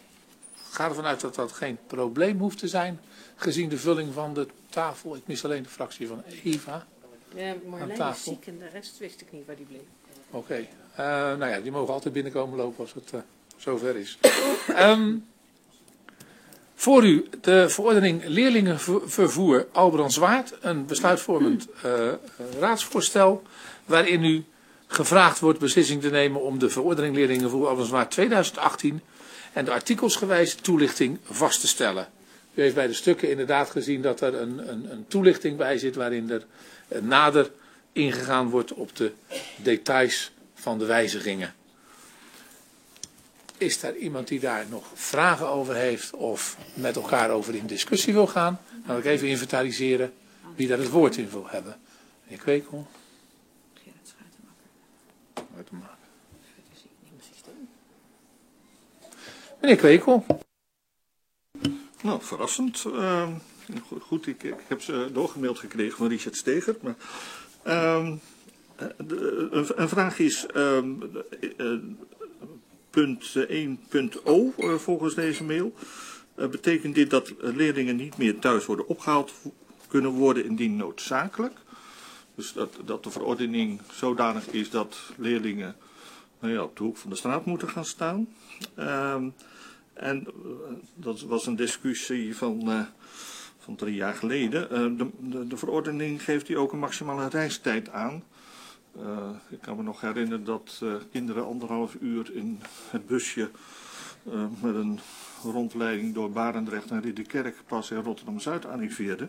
[SPEAKER 1] ga ervan uit dat dat geen probleem hoeft te zijn, gezien de vulling van de tafel. Ik mis alleen de fractie van Eva.
[SPEAKER 12] Ja, Marlijn is ziek en de rest wist ik niet waar die bleef.
[SPEAKER 1] Oké. Nou ja, die mogen altijd binnenkomen lopen als het zover is. Voor u de verordening leerlingenvervoer Albrandswaard, een besluitvormend raadsvoorstel, waarin u gevraagd wordt beslissing te nemen om de verordening leerlingenvervoer Albrandswaard 2018 en de artikelsgewijze toelichting vast te stellen. U heeft bij de stukken inderdaad gezien dat er een toelichting bij zit waarin er nader ingegaan wordt op de details van de wijzigingen. Is er iemand die daar nog vragen over heeft of met elkaar over in discussie wil gaan? Dan wil ik even inventariseren wie daar het woord in wil hebben. Meneer Kwekel. Meneer Kwekel.
[SPEAKER 6] Nou, verrassend. Goed, ik heb ze doorgemaild gekregen van Richard Steger. Maar, Een vraag is punt 1.o volgens deze mail. Betekent dit dat leerlingen niet meer thuis worden opgehaald kunnen worden indien noodzakelijk? Dus dat de verordening zodanig is dat leerlingen op de hoek van de straat moeten gaan staan. En dat was een discussie van 3 jaar geleden. De verordening geeft hier ook een maximale reistijd aan. Ik kan me nog herinneren dat kinderen 1,5 uur in het busje met een rondleiding door Barendrecht en Ridderkerk pas in Rotterdam-Zuid arriveerden.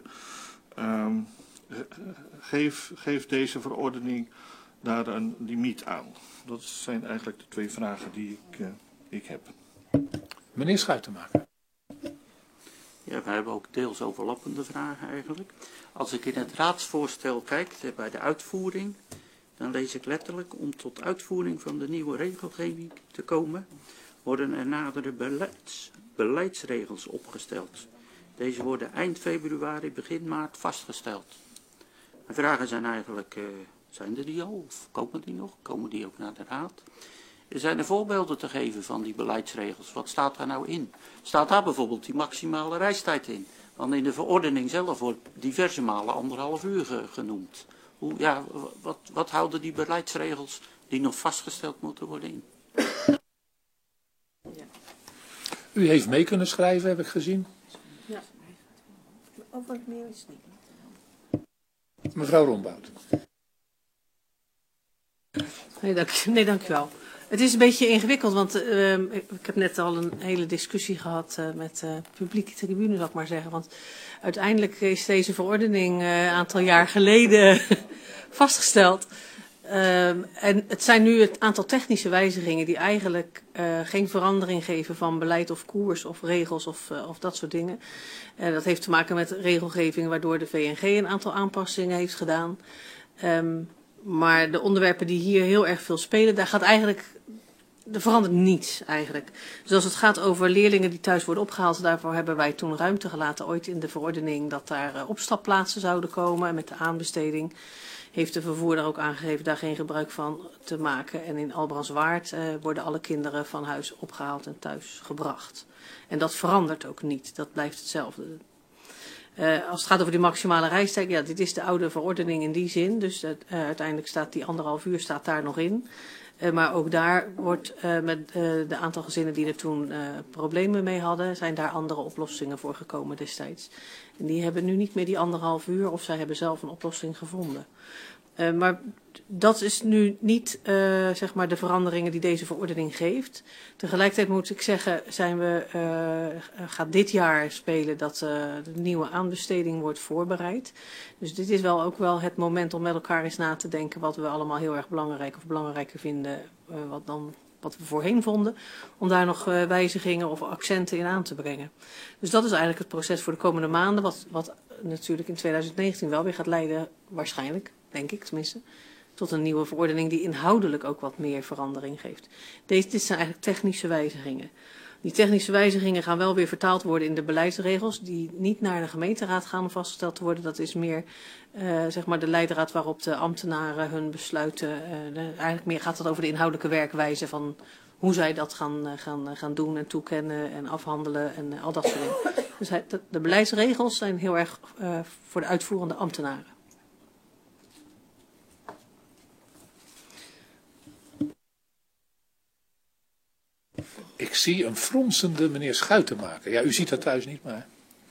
[SPEAKER 6] Geeft deze verordening daar een limiet aan? Dat zijn eigenlijk de 2 vragen die ik heb.
[SPEAKER 1] Meneer Schuitenmaker.
[SPEAKER 7] Ja, wij hebben ook deels overlappende vragen eigenlijk. Als ik in het raadsvoorstel kijk bij de uitvoering, dan lees ik letterlijk: om tot uitvoering van de nieuwe regelgeving te komen, worden er nadere beleidsregels opgesteld. Deze worden eind februari, begin maart vastgesteld. Mijn vragen zijn eigenlijk, zijn er die al of komen die nog? Komen die ook naar de raad? Zijn er voorbeelden te geven van die beleidsregels? Wat staat daar nou in? Staat daar bijvoorbeeld die maximale reistijd in? Want in de verordening zelf wordt diverse malen 1,5 uur genoemd. Wat houden die beleidsregels die nog vastgesteld moeten worden in?
[SPEAKER 1] U heeft mee kunnen schrijven, heb ik gezien.
[SPEAKER 12] Ja. Over het meer is het niet.
[SPEAKER 1] Mevrouw Rombout.
[SPEAKER 12] Nee, dank u wel. Het is een beetje ingewikkeld, want ik heb net al een hele discussie gehad met publieke tribune, zal ik maar zeggen. Want uiteindelijk is deze verordening een aantal jaar geleden vastgesteld. En het zijn nu het aantal technische wijzigingen die eigenlijk geen verandering geven van beleid of koers of regels of dat soort dingen. Dat heeft te maken met regelgeving waardoor de VNG een aantal aanpassingen heeft gedaan. Maar de onderwerpen die hier heel erg veel spelen, er verandert niets eigenlijk. Dus als het gaat over leerlingen die thuis worden opgehaald, daarvoor hebben wij toen ruimte gelaten ooit in de verordening dat daar opstapplaatsen zouden komen. En met de aanbesteding heeft de vervoerder ook aangegeven daar geen gebruik van te maken. En in Albrandswaard worden alle kinderen van huis opgehaald en thuis gebracht. En dat verandert ook niet, dat blijft hetzelfde. Als het gaat over die maximale reistijd, ja, dit is de oude verordening in die zin. Dus uiteindelijk staat die 1,5 uur staat daar nog in. Maar ook daar wordt met de aantal gezinnen die er toen problemen mee hadden, zijn daar andere oplossingen voor gekomen destijds. En die hebben nu niet meer die 1,5 uur of zij hebben zelf een oplossing gevonden. Maar dat is nu niet zeg maar de veranderingen die deze verordening geeft. Tegelijkertijd moet ik zeggen, gaat dit jaar spelen dat de nieuwe aanbesteding wordt voorbereid. Dus dit is ook wel het moment om met elkaar eens na te denken wat we allemaal heel erg belangrijk of belangrijker vinden wat we voorheen vonden. Om daar nog wijzigingen of accenten in aan te brengen. Dus dat is eigenlijk het proces voor de komende maanden. Wat natuurlijk in 2019 wel weer gaat leiden, waarschijnlijk, denk ik tenminste, tot een nieuwe verordening die inhoudelijk ook wat meer verandering geeft. Dit zijn eigenlijk technische wijzigingen. Die technische wijzigingen gaan wel weer vertaald worden in de beleidsregels die niet naar de gemeenteraad gaan vastgesteld worden. Dat is meer zeg maar de leidraad waarop de ambtenaren hun besluiten, eigenlijk meer gaat het over de inhoudelijke werkwijze van hoe zij dat gaan doen en toekennen en afhandelen en al dat soort dingen. Dus de beleidsregels zijn heel erg voor de uitvoerende ambtenaren.
[SPEAKER 1] Ik zie een fronsende meneer Schuitenmaker. Ja, u ziet dat thuis niet, maar...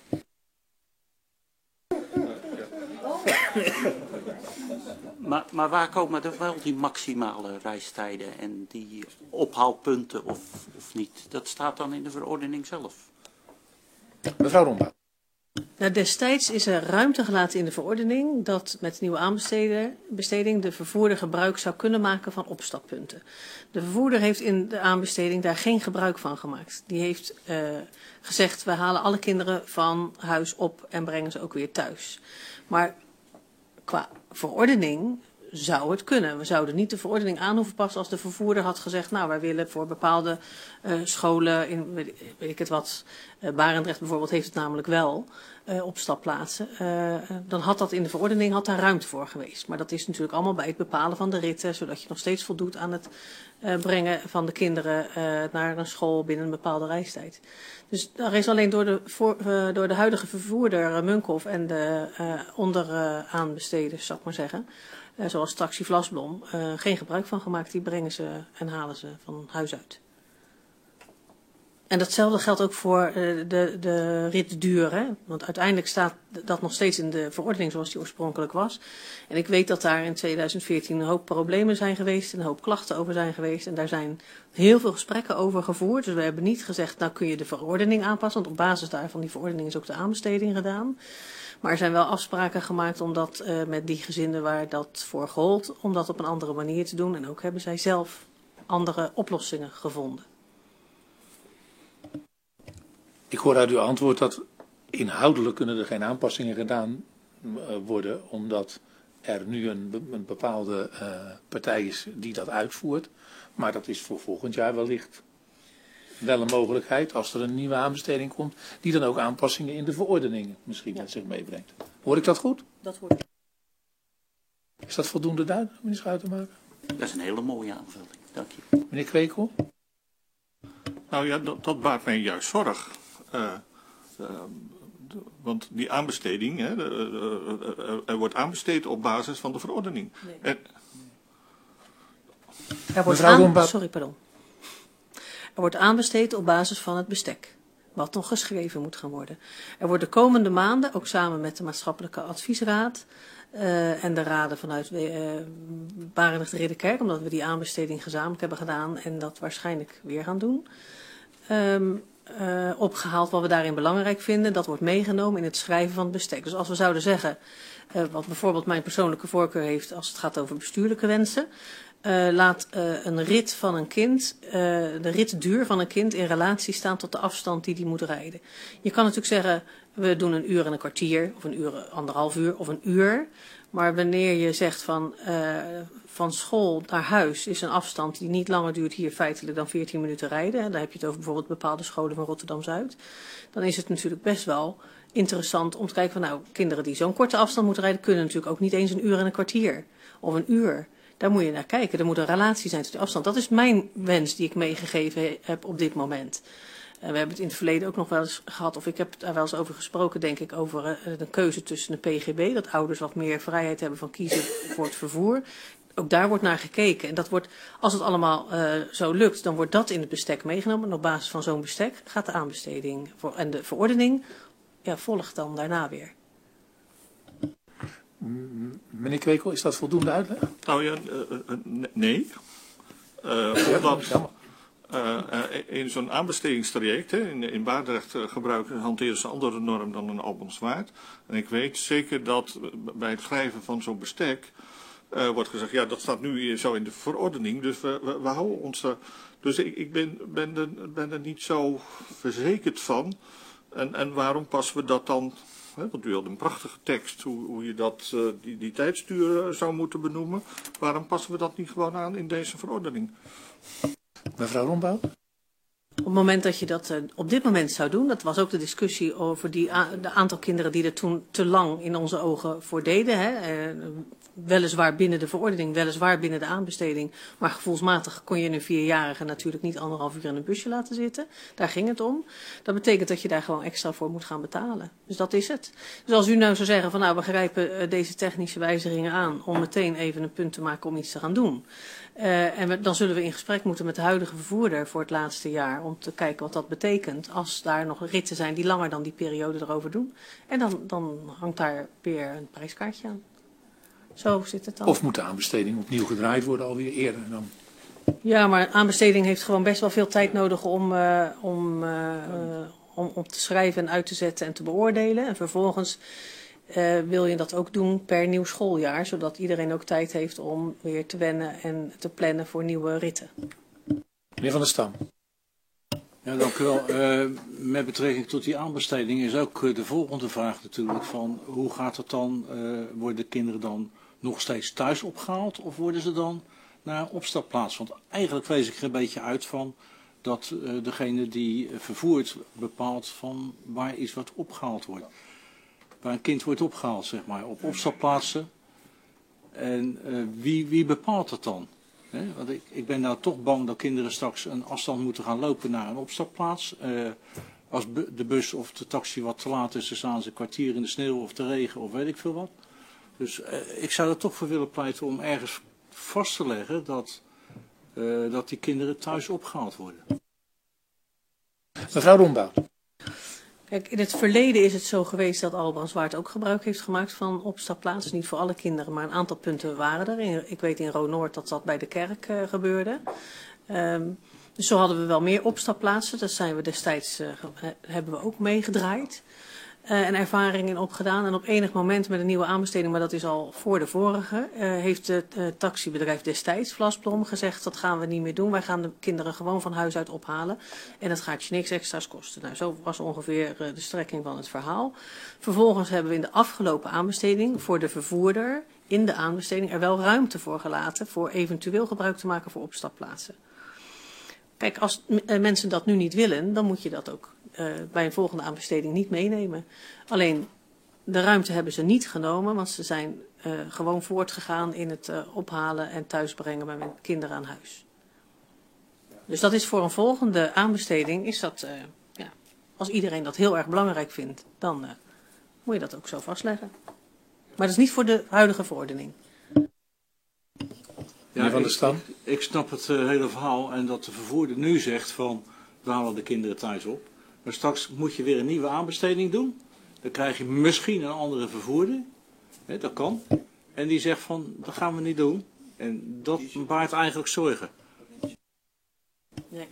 [SPEAKER 7] Maar waar komen er wel die maximale reistijden en die ophaalpunten of niet? Dat staat dan in de verordening zelf.
[SPEAKER 1] Mevrouw Romba.
[SPEAKER 12] Nou, destijds is er ruimte gelaten in de verordening dat met nieuwe aanbesteding de vervoerder gebruik zou kunnen maken van opstappunten. De vervoerder heeft in de aanbesteding daar geen gebruik van gemaakt. Die heeft gezegd, we halen alle kinderen van huis op en brengen ze ook weer thuis. Maar qua verordening zou het kunnen. We zouden niet de verordening aan hoeven passen als de vervoerder had gezegd, nou, wij willen voor bepaalde scholen, in weet ik het wat, Barendrecht bijvoorbeeld heeft het namelijk wel, opstapplaatsen. Dan had dat in de verordening, had daar ruimte voor geweest. Maar dat is natuurlijk allemaal bij het bepalen van de ritten, zodat je nog steeds voldoet aan het brengen van de kinderen naar een school binnen een bepaalde reistijd. Dus daar is alleen door de huidige vervoerder Munkhoff en de onderaanbesteders, zal ik maar zeggen, zoals Taxi Vlasblom, geen gebruik van gemaakt. Die brengen ze en halen ze van huis uit. En datzelfde geldt ook voor de ritduur. Hè? Want uiteindelijk staat dat nog steeds in de verordening zoals die oorspronkelijk was. En ik weet dat daar in 2014 een hoop problemen zijn geweest. En een hoop klachten over zijn geweest. En daar zijn heel veel gesprekken over gevoerd. Dus we hebben niet gezegd, nou kun je de verordening aanpassen. Want op basis daarvan die verordening is ook de aanbesteding gedaan. Maar er zijn wel afspraken gemaakt om dat met die gezinnen waar dat voor gold, om dat op een andere manier te doen. En ook hebben zij zelf andere oplossingen gevonden.
[SPEAKER 1] Ik hoor uit uw antwoord dat inhoudelijk kunnen er geen aanpassingen gedaan worden, omdat er nu een bepaalde partij is die dat uitvoert. Maar dat is voor volgend jaar wellicht wel een mogelijkheid, als er een nieuwe aanbesteding komt, die dan ook aanpassingen in de verordeningen misschien met zich meebrengt. Hoor ik dat goed?
[SPEAKER 12] Dat hoor ik.
[SPEAKER 1] Is dat voldoende duidelijk, meneer Schuitenmaker?
[SPEAKER 7] Dat is een hele mooie aanvulling. Dank je.
[SPEAKER 1] Meneer Kwekel?
[SPEAKER 6] Nou ja, dat baart mij juist zorg. Want die aanbesteding, hè, er wordt aanbesteed op basis van de verordening. Nee.
[SPEAKER 12] Er wordt aanbesteed op basis van het bestek, wat nog geschreven moet gaan worden. Er wordt de komende maanden, ook samen met de maatschappelijke adviesraad en de raden vanuit Barendrecht Ridderkerk, omdat we die aanbesteding gezamenlijk hebben gedaan en dat waarschijnlijk weer gaan doen, opgehaald wat we daarin belangrijk vinden. Dat wordt meegenomen in het schrijven van het bestek. Dus als we zouden zeggen, wat bijvoorbeeld mijn persoonlijke voorkeur heeft als het gaat over bestuurlijke wensen, laat een rit van een kind, de ritduur van een kind in relatie staan tot de afstand die moet rijden. Je kan natuurlijk zeggen, we doen een uur en een kwartier, of een uur, 1,5 uur, of een uur. Maar wanneer je zegt van school naar huis is een afstand die niet langer duurt hier feitelijk dan 14 minuten rijden. Hè, dan heb je het over bijvoorbeeld bepaalde scholen van Rotterdam-Zuid. Dan is het natuurlijk best wel interessant om te kijken van nou, kinderen die zo'n korte afstand moeten rijden kunnen natuurlijk ook niet eens een uur en een kwartier. Of een uur. Daar moet je naar kijken. Er moet een relatie zijn tot die afstand. Dat is mijn wens die ik meegegeven heb op dit moment. We hebben het in het verleden ook nog wel eens gehad, of ik heb daar wel eens over gesproken, denk ik, over een keuze tussen een PGB, dat ouders wat meer vrijheid hebben van kiezen voor het vervoer. Ook daar wordt naar gekeken. En dat wordt, als het allemaal zo lukt, dan wordt dat in het bestek meegenomen. En op basis van zo'n bestek gaat de aanbesteding en de verordening volgt dan daarna weer.
[SPEAKER 1] Meneer Kwekel, is dat voldoende uitleg?
[SPEAKER 6] Nou ja, nee. Omdat in zo'n aanbestedingstraject, hè, in Barendrecht hanteren ze een andere norm dan in Albrandswaard. En ik weet zeker dat bij het schrijven van zo'n bestek wordt gezegd, ja, dat staat nu zo in de verordening, dus we houden ons daar. Dus ik ben er niet zo verzekerd van. En waarom passen we dat dan? Want u had een prachtige tekst, hoe je dat, die tijdsduur zou moeten benoemen. Waarom passen we dat niet gewoon aan in deze verordening?
[SPEAKER 1] Mevrouw Rombouw?
[SPEAKER 12] Op het moment dat je dat op dit moment zou doen, dat was ook de discussie over de aantal kinderen die er toen te lang in onze ogen voor deden. Hè. Weliswaar binnen de verordening, weliswaar binnen de aanbesteding. Maar gevoelsmatig kon je een 4-jarige natuurlijk niet 1,5 uur in een busje laten zitten. Daar ging het om. Dat betekent dat je daar gewoon extra voor moet gaan betalen. Dus dat is het. Dus als u nou zou zeggen van nou we grijpen deze technische wijzigingen aan om meteen even een punt te maken om iets te gaan doen. En dan zullen we in gesprek moeten met de huidige vervoerder voor het laatste jaar om te kijken wat dat betekent als daar nog ritten zijn die langer dan die periode erover doen. En dan hangt daar weer een prijskaartje aan. Zo zit het dan.
[SPEAKER 1] Of moet de aanbesteding opnieuw gedraaid worden alweer eerder dan?
[SPEAKER 12] Ja, maar aanbesteding heeft gewoon best wel veel tijd nodig om te schrijven en uit te zetten en te beoordelen. En vervolgens wil je dat ook doen per nieuw schooljaar, zodat iedereen ook tijd heeft om weer te wennen en te plannen voor nieuwe ritten.
[SPEAKER 1] Meneer Van der Stam.
[SPEAKER 5] Ja, dank u wel. Met betrekking tot die aanbesteding is ook de volgende vraag natuurlijk van hoe gaat het dan, worden de kinderen dan nog steeds thuis opgehaald of worden ze dan naar een opstapplaats? Want eigenlijk vrees ik er een beetje uit van dat degene die vervoert bepaalt van waar iets wat opgehaald wordt. Waar een kind wordt opgehaald, zeg maar, op opstapplaatsen. En wie bepaalt dat dan? Want ik ben nou toch bang dat kinderen straks een afstand moeten gaan lopen naar een opstapplaats. Als de bus of de taxi wat te laat is, dan staan ze een kwartier in de sneeuw of de regen of weet ik veel wat. Dus ik zou er toch voor willen pleiten om ergens vast te leggen dat die kinderen thuis opgehaald worden.
[SPEAKER 1] Mevrouw Rombout.
[SPEAKER 12] Kijk, in het verleden is het zo geweest dat Albrandswaard ook gebruik heeft gemaakt van opstapplaatsen. Niet voor alle kinderen, maar een aantal punten waren er. Ik weet in Roonoord dat dat bij de kerk gebeurde. Dus zo hadden we wel meer opstapplaatsen. Dat zijn we destijds, hebben we ook meegedraaid. En ervaring in opgedaan. En op enig moment met een nieuwe aanbesteding, maar dat is al voor de vorige, heeft het taxibedrijf destijds, Vlasblom, gezegd dat gaan we niet meer doen. Wij gaan de kinderen gewoon van huis uit ophalen. En dat gaat je niks extra's kosten. Nou, zo was ongeveer de strekking van het verhaal. Vervolgens hebben we in de afgelopen aanbesteding voor de vervoerder in de aanbesteding er wel ruimte voor gelaten voor eventueel gebruik te maken voor opstapplaatsen. Kijk, als mensen dat nu niet willen, dan moet je dat ook bij een volgende aanbesteding niet meenemen. Alleen, de ruimte hebben ze niet genomen, want ze zijn gewoon voortgegaan in het ophalen en thuisbrengen met kinderen aan huis. Dus dat is voor een volgende aanbesteding, is dat, als iedereen dat heel erg belangrijk vindt, dan moet je dat ook zo vastleggen. Maar dat is niet voor de huidige verordening.
[SPEAKER 5] Ja, ik snap het hele verhaal en dat de vervoerder nu zegt van we halen de kinderen thuis op. Maar straks moet je weer een nieuwe aanbesteding doen. Dan krijg je misschien een andere vervoerder. Dat kan. En die zegt van dat gaan we niet doen. En dat baart eigenlijk zorgen.
[SPEAKER 12] Nee.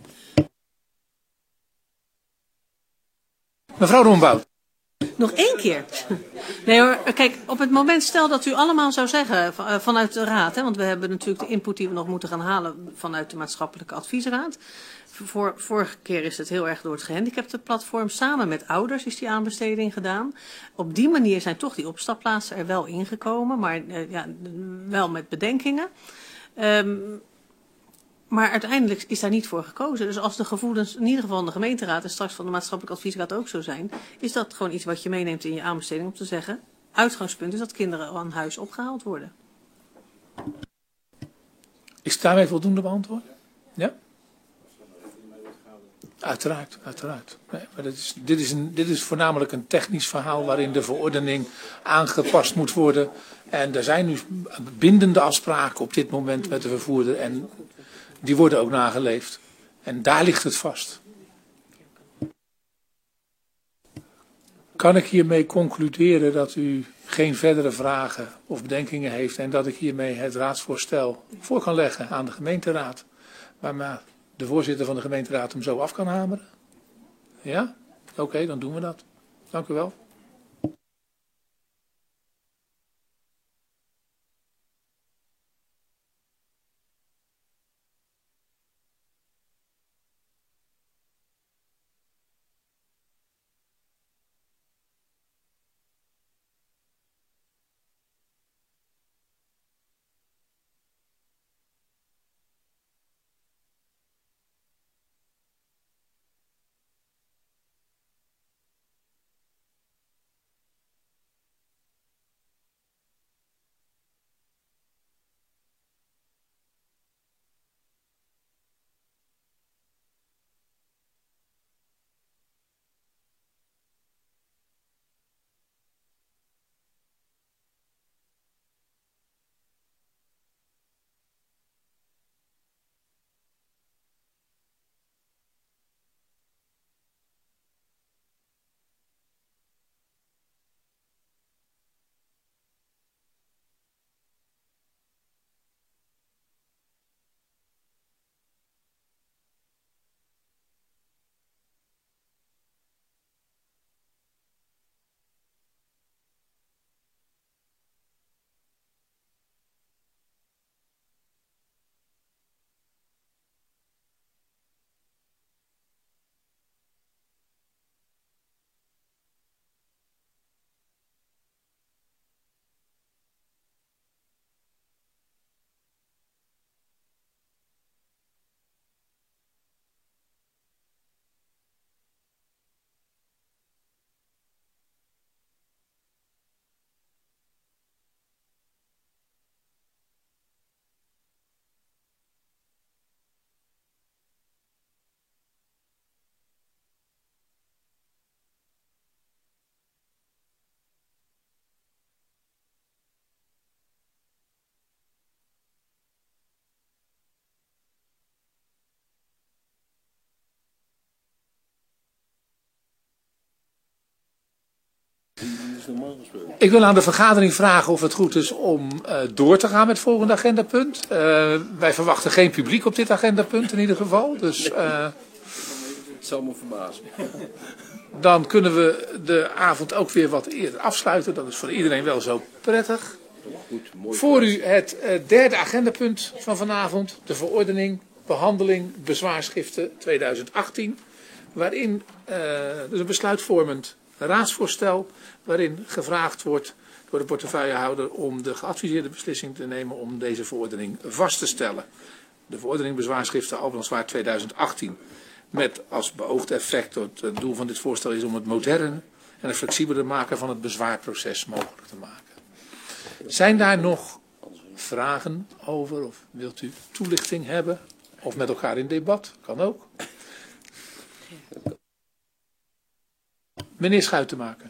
[SPEAKER 1] Mevrouw Rombout.
[SPEAKER 12] Nog één keer. Nee hoor, kijk, op het moment stel dat u allemaal zou zeggen vanuit de raad, want we hebben natuurlijk de input die we nog moeten gaan halen vanuit de maatschappelijke adviesraad. Vorige keer is het heel erg door het gehandicaptenplatform. Samen met ouders is die aanbesteding gedaan. Op die manier zijn toch die opstapplaatsen er wel ingekomen, maar wel met bedenkingen. Maar uiteindelijk is daar niet voor gekozen. Dus als de gevoelens, in ieder geval van de gemeenteraad en straks van de maatschappelijke adviesraad ook zo zijn, is dat gewoon iets wat je meeneemt in je aanbesteding om te zeggen, uitgangspunt is dat kinderen aan huis opgehaald worden.
[SPEAKER 1] Is daarmee voldoende beantwoord? Ja? Uiteraard, uiteraard. Nee, maar dit is voornamelijk een technisch verhaal waarin de verordening aangepast moet worden. En er zijn nu bindende afspraken op dit moment met de vervoerder en die worden ook nageleefd. En daar ligt het vast. Kan ik hiermee concluderen dat u geen verdere vragen of bedenkingen heeft en dat ik hiermee het raadsvoorstel voor kan leggen aan de gemeenteraad, waarmee de voorzitter van de gemeenteraad hem zo af kan hameren? Ja? Oké, dan doen we dat. Dank u wel.
[SPEAKER 13] is normaal gesproken.
[SPEAKER 1] Ik wil aan de vergadering vragen of het goed is om door te gaan met het volgende agendapunt. Wij verwachten geen publiek op dit agendapunt in ieder geval. Dus,
[SPEAKER 13] het zal me verbazen.
[SPEAKER 1] Dan kunnen we de avond ook weer wat eerder afsluiten. Dat is voor iedereen wel zo prettig.
[SPEAKER 13] Goed, mooi.
[SPEAKER 1] Voor u het derde agendapunt van vanavond. De verordening, behandeling, bezwaarschriften 2018. Waarin, dus een besluitvormend raadsvoorstel. Waarin gevraagd wordt door de portefeuillehouder om de geadviseerde beslissing te nemen om deze verordening vast te stellen. De verordening bezwaarschriften Albrandswaard 2018. Met als beoogd effect, het doel van dit voorstel is om het modern en het flexibeler maken van het bezwaarproces mogelijk te maken. Zijn daar nog vragen over of wilt u toelichting hebben? Of met elkaar in debat? Kan ook. Meneer Schuitenmaker.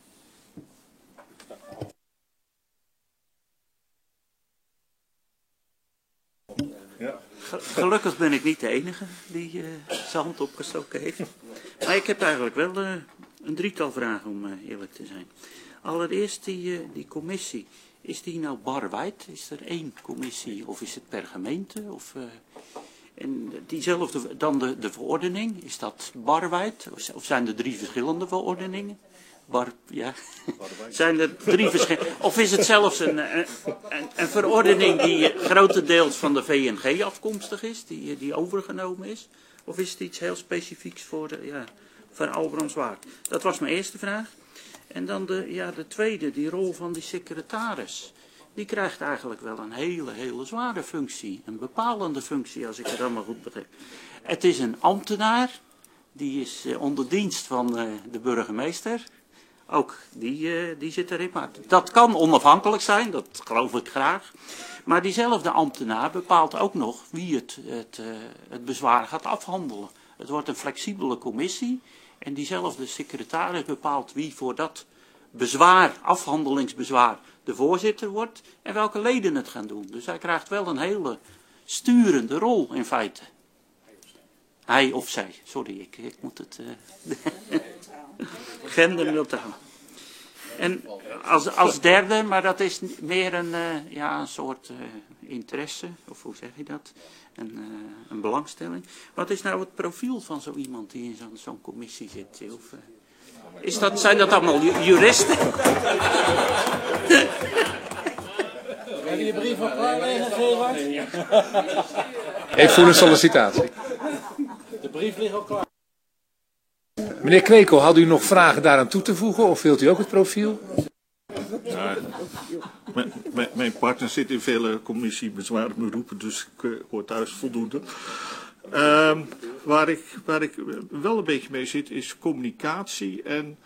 [SPEAKER 7] Gelukkig ben ik niet de enige die zijn hand opgestoken heeft. Maar ik heb eigenlijk wel een drietal vragen om eerlijk te zijn. Allereerst die commissie. Is die nou barwijd? Is er één commissie of is het per gemeente? En diezelfde, dan de verordening. Is dat barwijd? Of zijn er 3 verschillende verordeningen? Ja. Zijn er 3 verschillende? Of is het zelfs een verordening die grotendeels van de VNG afkomstig is, die overgenomen is? Of is het iets heel specifieks voor Albrandswaard? Dat was mijn eerste vraag. En dan de tweede, die rol van die secretaris. Die krijgt eigenlijk wel een hele zware functie. Een bepalende functie, als ik het allemaal goed begrijp. Het is een ambtenaar. Die is onder dienst van de burgemeester. Ook die zit erin. Maar dat kan onafhankelijk zijn, dat geloof ik graag. Maar diezelfde ambtenaar bepaalt ook nog wie het bezwaar gaat afhandelen. Het wordt een flexibele commissie. En diezelfde secretaris bepaalt wie voor dat afhandelingsbezwaar, de voorzitter wordt. En welke leden het gaan doen. Dus hij krijgt wel een hele sturende rol in feite. Hij of zij, sorry, ik moet het genderneutraal. En als derde, maar dat is meer een soort interesse, of hoe zeg je dat? Een belangstelling. Wat is nou het profiel van zo iemand die in zo'n commissie zit? Zijn dat allemaal juristen?
[SPEAKER 5] Heb je je brief al klaar liggen, Gerard?
[SPEAKER 1] Ik voel een sollicitatie.
[SPEAKER 5] De brief ligt al klaar.
[SPEAKER 1] Meneer Kwekel, had u nog vragen daaraan toe te voegen of wilt u ook het profiel?
[SPEAKER 6] Ja, mijn partner zit in vele commissiebezwaren beroepen, dus ik hoor thuis voldoende. Waar ik wel een beetje mee zit is communicatie en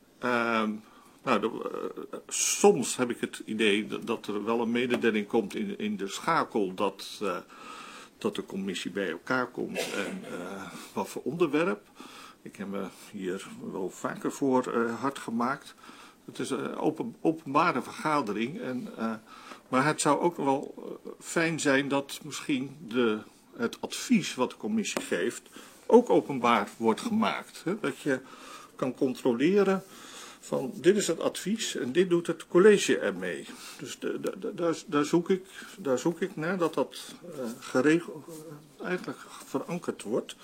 [SPEAKER 6] soms heb ik het idee dat er wel een mededeling komt in de schakel dat de commissie bij elkaar komt en wat voor onderwerp. Ik heb me hier wel vaker voor hard gemaakt. Het is een openbare vergadering. Maar het zou ook wel fijn zijn dat misschien het advies wat de commissie geeft ook openbaar wordt gemaakt. Hè? Dat je kan controleren van dit is het advies en dit doet het college ermee. Dus daar zoek ik naar dat geregeld eigenlijk verankerd wordt.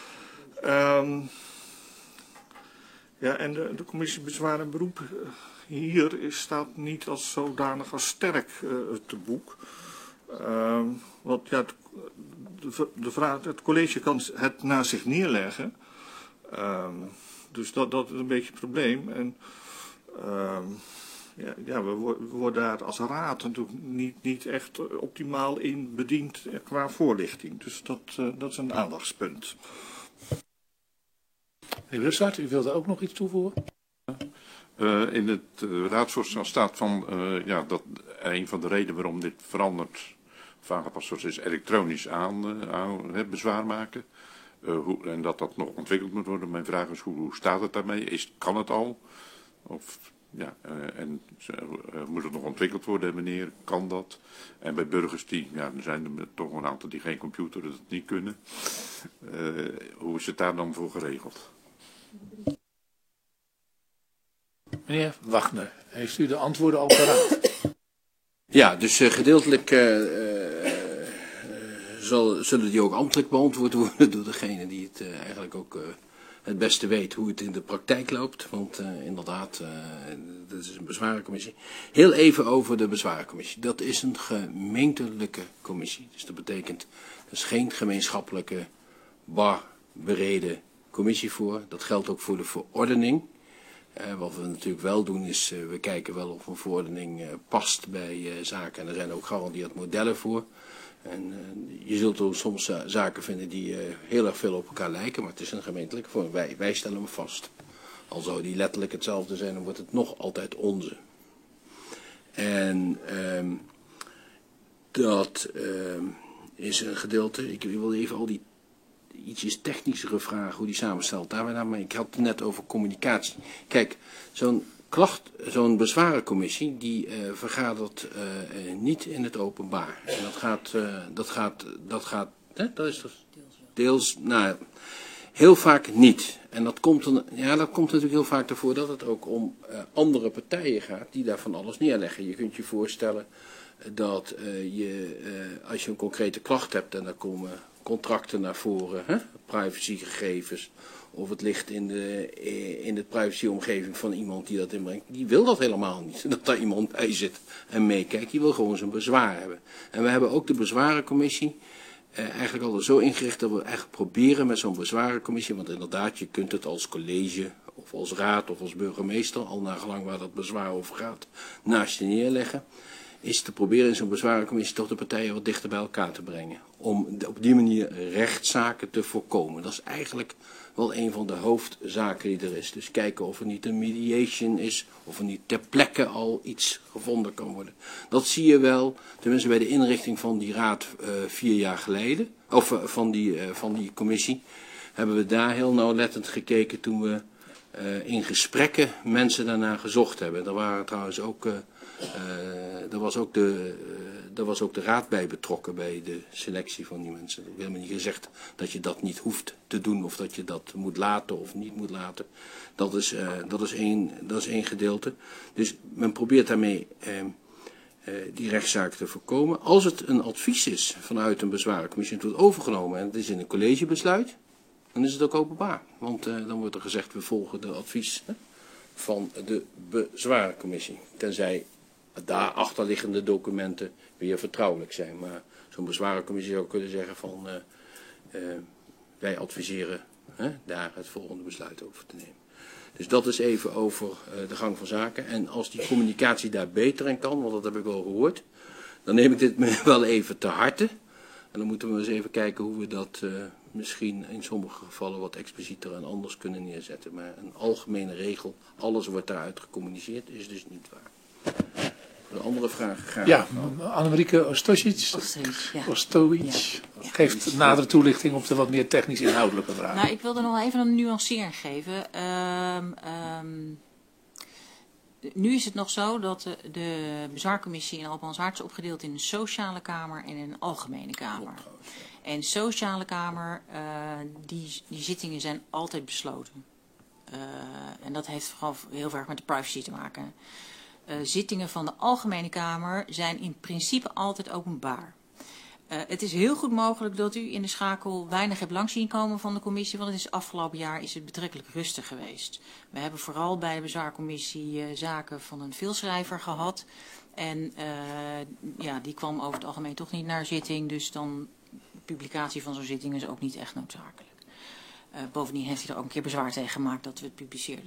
[SPEAKER 6] En de commissie bezwaar en beroep hier staat niet als zodanig als sterk te boek. Want ja, het college kan het naast zich neerleggen. Dus dat is een beetje het probleem. En we worden daar als raad natuurlijk niet echt optimaal in bediend qua voorlichting. Dus dat is een aandachtspunt.
[SPEAKER 1] Meneer Russard, u wilde ook nog iets toevoegen?
[SPEAKER 9] In het raadsvoorstel staat dat een van de redenen waarom dit verandert of aangepast wordt is elektronisch bezwaar maken. En dat nog ontwikkeld moet worden. Mijn vraag is, hoe staat het daarmee? Kan het al? Moet het nog ontwikkeld worden, meneer? Kan dat? En bij burgers er zijn er toch een aantal die geen computer dat het niet kunnen. Hoe is het daar dan voor geregeld?
[SPEAKER 1] Meneer Wagner, heeft u de antwoorden al paraat?
[SPEAKER 13] Ja, dus gedeeltelijk zullen die ook ambtelijk beantwoord worden door degene die het eigenlijk ook het beste weet hoe het in de praktijk loopt. Want inderdaad, dat is een bezwarencommissie. Heel even over de bezwarencommissie. Dat is een gemeentelijke commissie. Dus dat betekent, er is geen gemeenschappelijke bereden commissie voor. Dat geldt ook voor de verordening. Wat we natuurlijk wel doen is, we kijken wel of een verordening past bij zaken. En er zijn ook gegarandeerd modellen voor. En je zult ook soms zaken vinden die heel erg veel op elkaar lijken, maar het is een gemeentelijke vorm. Wij stellen hem vast. Al zou die letterlijk hetzelfde zijn, dan wordt het nog altijd onze. En dat is een gedeelte. Ik wil even al die ietsjes technischere vragen, hoe die samenstelt. Maar ik had het net over communicatie. Kijk, zo'n bezwarencommissie, die vergadert niet in het openbaar. En dat is deels, nou, heel vaak niet. En dat komt natuurlijk heel vaak ervoor dat het ook om andere partijen gaat, die daar van alles neerleggen. Je kunt je voorstellen dat als je een concrete klacht hebt en dan komen contracten naar voren, privacygegevens, of het ligt in de privacyomgeving van iemand die dat inbrengt, die wil dat helemaal niet. Dat daar iemand bij zit en meekijkt, die wil gewoon zijn bezwaar hebben. En we hebben ook de bezwarencommissie eigenlijk al zo ingericht dat we eigenlijk proberen met zo'n bezwarencommissie, want inderdaad, je kunt het als college of als raad of als burgemeester, al naar gelang waar dat bezwaar over gaat, naast je neerleggen, is te proberen in zo'n bezwarencommissie toch de partijen wat dichter bij elkaar te brengen. Om op die manier rechtszaken te voorkomen. Dat is eigenlijk wel een van de hoofdzaken die er is. Dus kijken of er niet een mediation is, of er niet ter plekke al iets gevonden kan worden. Dat zie je wel, tenminste bij de inrichting van die raad 4 jaar geleden, of van die commissie, hebben we daar heel nauwlettend gekeken toen we in gesprekken mensen daarna gezocht hebben. Er waren trouwens ook... Daar was ook de raad bij betrokken bij de selectie van die mensen. Ik heb helemaal niet gezegd dat je dat niet hoeft te doen of dat je dat moet laten of niet moet laten. Dat is één gedeelte. Dus men probeert daarmee die rechtszaak te voorkomen. Als het een advies is vanuit een bezwarencommissie en het wordt overgenomen en het is in een collegebesluit, dan is het ook openbaar. Want dan wordt er gezegd, we volgen de advies van de bezwarencommissie. Tenzij daar achterliggende documenten weer vertrouwelijk zijn. Maar zo'n bezwarencommissie zou kunnen zeggen van wij adviseren daar het volgende besluit over te nemen. Dus dat is even over de gang van zaken. En als die communicatie daar beter in kan, want dat heb ik wel gehoord, dan neem ik dit me wel even te harte. En dan moeten we eens even kijken hoe we dat misschien in sommige gevallen wat explicieter en anders kunnen neerzetten. Maar een algemene regel, alles wordt daaruit gecommuniceerd, is dus niet waar. Voor de andere vragen graag.
[SPEAKER 1] Ja, Annemarieke Ostojic geeft nadere toelichting op de wat meer technisch inhoudelijke vragen.
[SPEAKER 14] Nou, ik wilde nog even een nuancering geven. Nu is het nog zo dat de bezwaarcommissie in Alphen-aan-Zwaard is opgedeeld in een sociale kamer en een algemene kamer. En de sociale kamer, die zittingen zijn altijd besloten. En dat heeft vooral heel erg met de privacy te maken. Zittingen van de algemene kamer zijn in principe altijd openbaar. Het is heel goed mogelijk dat u in de schakel weinig hebt langs zien komen van de commissie, want het is afgelopen jaar is het betrekkelijk rustig geweest. We hebben vooral bij de bezwaarcommissie zaken van een veelschrijver gehad. En die kwam over het algemeen toch niet naar zitting, dus dan publicatie van zo'n zitting is ook niet echt noodzakelijk. Bovendien heeft hij er ook een keer bezwaar tegen gemaakt dat we het publiceerden.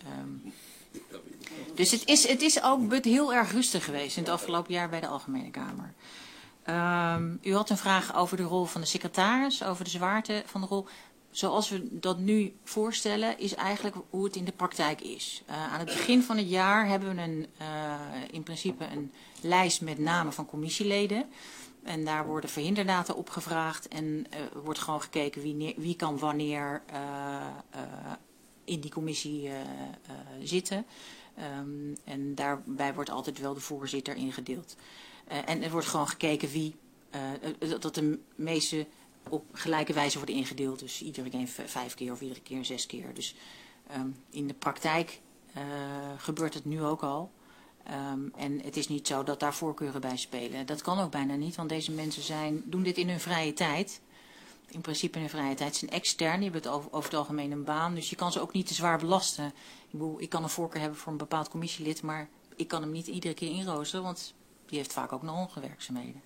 [SPEAKER 14] Dus het is ook heel erg rustig geweest in het afgelopen jaar bij de Algemene Kamer. U had een vraag over de rol van de secretaris, over de zwaarte van de rol. Zoals we dat nu voorstellen, is eigenlijk hoe het in de praktijk is. Aan het begin van het jaar hebben we in principe een lijst met namen van commissieleden. En daar worden verhinderdata opgevraagd en wordt gewoon gekeken wie kan wanneer in die commissie zitten. En daarbij wordt altijd wel de voorzitter ingedeeld. En er wordt gewoon gekeken dat de meeste op gelijke wijze worden ingedeeld. Dus iedereen 5 keer of iedere keer 6 keer. Dus in de praktijk gebeurt het nu ook al. En het is niet zo dat daar voorkeuren bij spelen. Dat kan ook bijna niet, want deze mensen doen dit in hun vrije tijd. In principe in hun vrije tijd. Ze zijn extern, die hebben over het algemeen een baan. Dus je kan ze ook niet te zwaar belasten. Ik kan een voorkeur hebben voor een bepaald commissielid, maar ik kan hem niet iedere keer inroosteren, want die heeft vaak ook nog andere werkzaamheden.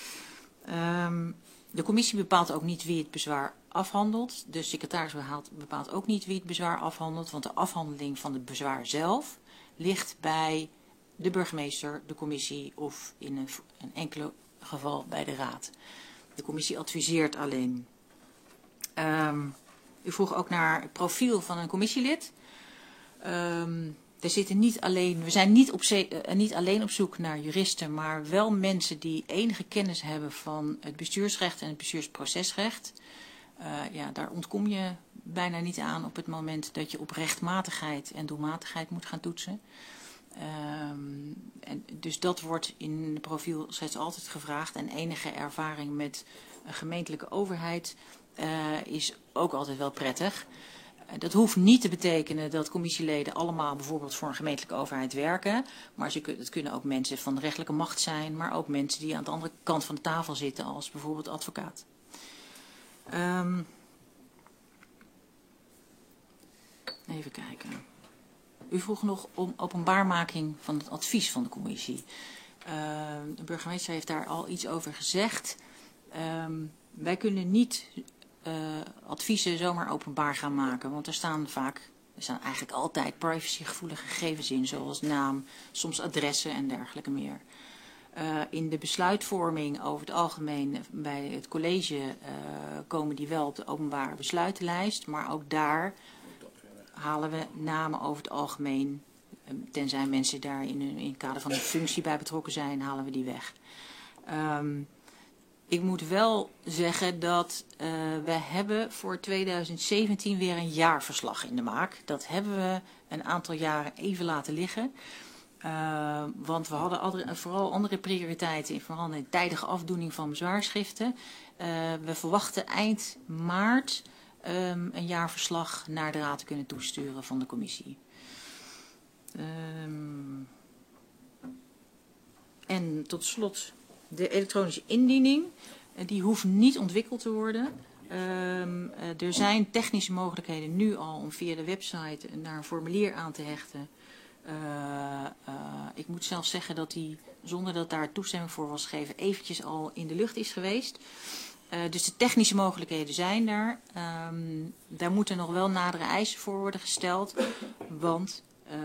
[SPEAKER 14] De commissie bepaalt ook niet wie het bezwaar afhandelt. De secretaris bepaalt ook niet wie het bezwaar afhandelt, want de afhandeling van het bezwaar zelf ligt bij de burgemeester, de commissie of in een enkele geval bij de raad. De commissie adviseert alleen. U vroeg ook naar het profiel van een commissielid. We zijn niet alleen op zoek naar juristen, maar wel mensen die enige kennis hebben van het bestuursrecht en het bestuursprocesrecht. Daar ontkom je bijna niet aan op het moment dat je op rechtmatigheid en doelmatigheid moet gaan toetsen. Dus dat wordt in de profielschets altijd gevraagd. En enige ervaring met een gemeentelijke overheid is ook altijd wel prettig. Dat hoeft niet te betekenen dat commissieleden allemaal bijvoorbeeld voor een gemeentelijke overheid werken. Maar het kunnen ook mensen van de rechterlijke macht zijn, maar ook mensen die aan de andere kant van de tafel zitten, als bijvoorbeeld advocaat. Even kijken. U vroeg nog om openbaarmaking van het advies van de commissie. De burgemeester heeft daar al iets over gezegd. Wij kunnen niet adviezen zomaar openbaar gaan maken, want er staan eigenlijk altijd privacygevoelige gegevens in, zoals naam, soms adressen en dergelijke meer. In de besluitvorming over het algemeen bij het college komen die wel op de openbare besluitenlijst, maar ook daar halen we namen over het algemeen, tenzij mensen daar in het kader van de functie bij betrokken zijn, halen we die weg. Ik moet wel zeggen dat we hebben voor 2017 weer een jaarverslag in de maak. Dat hebben we een aantal jaren even laten liggen. Want we hadden vooral andere prioriteiten, vooral in de tijdige afdoening van bezwaarschriften. We verwachten eind maart een jaarverslag naar de raad te kunnen toesturen van de commissie. En tot slot de elektronische indiening. Die hoeft niet ontwikkeld te worden. Er zijn technische mogelijkheden nu al om via de website naar een formulier aan te hechten. Ik moet zelfs zeggen dat die, zonder dat daar toestemming voor was gegeven, eventjes al in de lucht is geweest. Dus de technische mogelijkheden zijn daar. Daar moeten nog wel nadere eisen voor worden gesteld. Want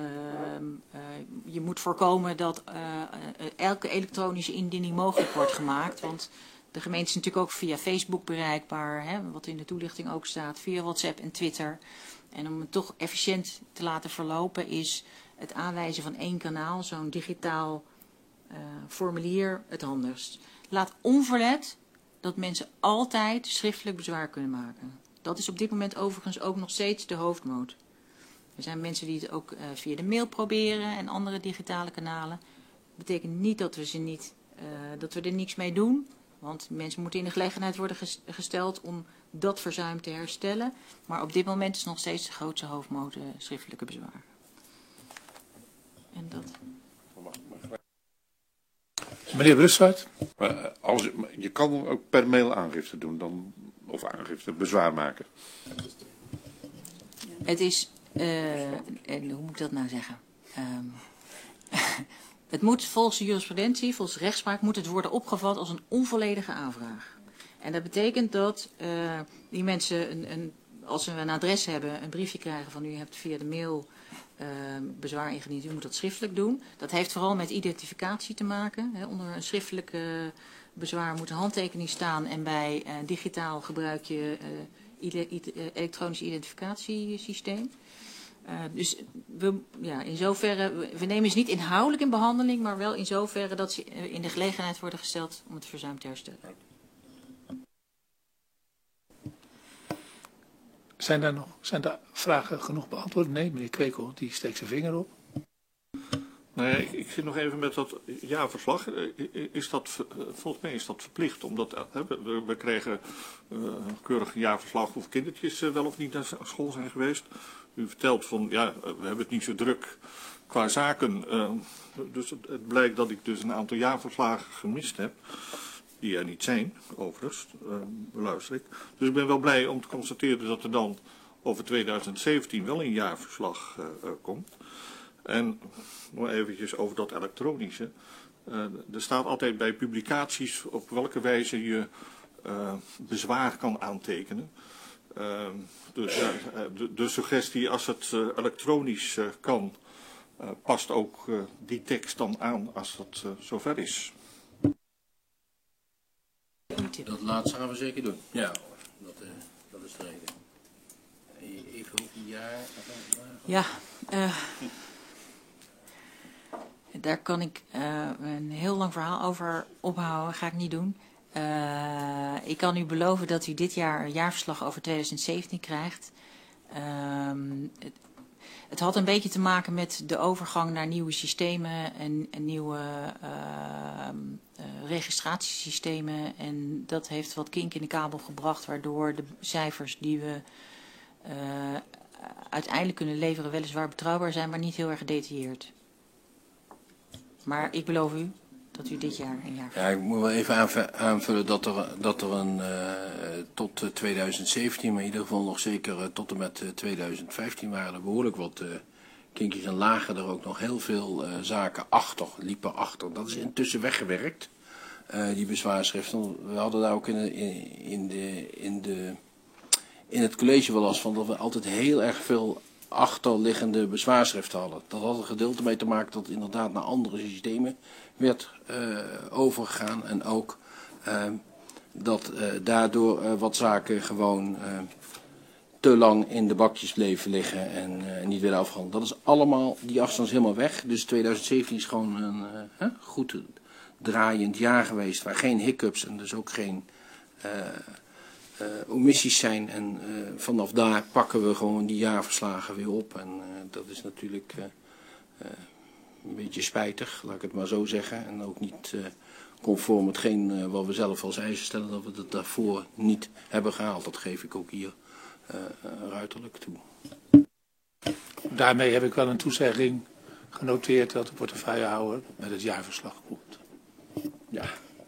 [SPEAKER 14] je moet voorkomen dat elke elektronische indiening mogelijk wordt gemaakt. Want de gemeente is natuurlijk ook via Facebook bereikbaar. Hè, wat in de toelichting ook staat. Via WhatsApp en Twitter. En om het toch efficiënt te laten verlopen is het aanwijzen van één kanaal. Zo'n digitaal formulier het handigst. Laat onverlet dat mensen altijd schriftelijk bezwaar kunnen maken. Dat is op dit moment overigens ook nog steeds de hoofdmoot. Er zijn mensen die het ook via de mail proberen en andere digitale kanalen. Dat betekent niet dat dat we er niks mee doen. Want mensen moeten in de gelegenheid worden gesteld om dat verzuim te herstellen. Maar op dit moment is nog steeds de grootste hoofdmoot schriftelijke bezwaar. En dat.
[SPEAKER 1] Meneer Brusvaart.
[SPEAKER 9] Je kan ook per mail aangifte doen, of aangifte, bezwaar maken.
[SPEAKER 14] Het is, en hoe moet ik dat nou zeggen? Het moet volgens de jurisprudentie, volgens rechtspraak, moet het worden opgevat als een onvolledige aanvraag. En dat betekent dat die mensen, als ze een adres hebben, een briefje krijgen van u hebt via de mail bezwaar ingediend, u moet dat schriftelijk doen. Dat heeft vooral met identificatie te maken. Hè. Onder een schriftelijk bezwaar moet een handtekening staan en bij digitaal gebruik je elektronisch identificatiesysteem. Dus in zoverre, we nemen ze niet inhoudelijk in behandeling, maar wel in zoverre dat ze in de gelegenheid worden gesteld om het verzuim te herstellen.
[SPEAKER 1] Zijn daar vragen genoeg beantwoord? Nee, meneer Kwekel, die steekt zijn vinger op.
[SPEAKER 6] Nee, ik zit nog even met dat jaarverslag. Volgens mij is dat verplicht, omdat we krijgen een keurig jaarverslag hoeveel kindertjes wel of niet naar school zijn geweest. U vertelt van, ja, we hebben het niet zo druk qua zaken. Dus het blijkt dat ik dus een aantal jaarverslagen gemist heb. Die er niet zijn, overigens, beluister ik. Dus ik ben wel blij om te constateren dat er dan over 2017 wel een jaarverslag komt. En nog eventjes over dat elektronische. Er staat altijd bij publicaties op welke wijze je bezwaar kan aantekenen. Dus de suggestie als het elektronisch kan, past ook die tekst dan aan als dat zover is.
[SPEAKER 13] Dat laatste gaan we zeker doen. Ja, dat is de reden. Even hoeveel jaar?
[SPEAKER 14] Ja, daar kan ik een heel lang verhaal over ophouden. Ga ik niet doen. Ik kan u beloven dat u dit jaar een jaarverslag over 2017 krijgt. Het had een beetje te maken met de overgang naar nieuwe systemen en nieuwe registratiesystemen. En dat heeft wat kink in de kabel gebracht, waardoor de cijfers die we uiteindelijk kunnen leveren weliswaar betrouwbaar zijn, maar niet heel erg gedetailleerd. Maar ik beloof u dat u dit jaar een jaar...
[SPEAKER 13] Ja, ik moet wel even aanvullen dat er een tot 2017, maar in ieder geval nog zeker tot en met 2015 waren er behoorlijk wat kinkjes en lagen er ook nog heel veel zaken liepen achter. Dat is intussen weggewerkt, die bezwaarschriften. We hadden daar ook in het college wel last van dat we altijd heel erg veel achterliggende bezwaarschriften hadden. Dat had een gedeelte mee te maken dat het inderdaad naar andere systemen werd overgegaan. En ook dat daardoor wat zaken gewoon te lang in de bakjes bleven liggen en niet werden afgehandeld. Dat is allemaal, die afstand is helemaal weg. Dus 2017 is gewoon een goed draaiend jaar geweest waar geen hiccups en dus ook geen omissies zijn. En vanaf daar pakken we gewoon die jaarverslagen weer op. En dat is natuurlijk een beetje spijtig, laat ik het maar zo zeggen. En ook niet conform hetgeen wat we zelf als eisen stellen, dat we het daarvoor niet hebben gehaald. Dat geef ik ook hier ruiterlijk toe.
[SPEAKER 1] Daarmee heb ik wel een toezegging genoteerd dat de portefeuillehouder met het jaarverslag komt.
[SPEAKER 13] Ja.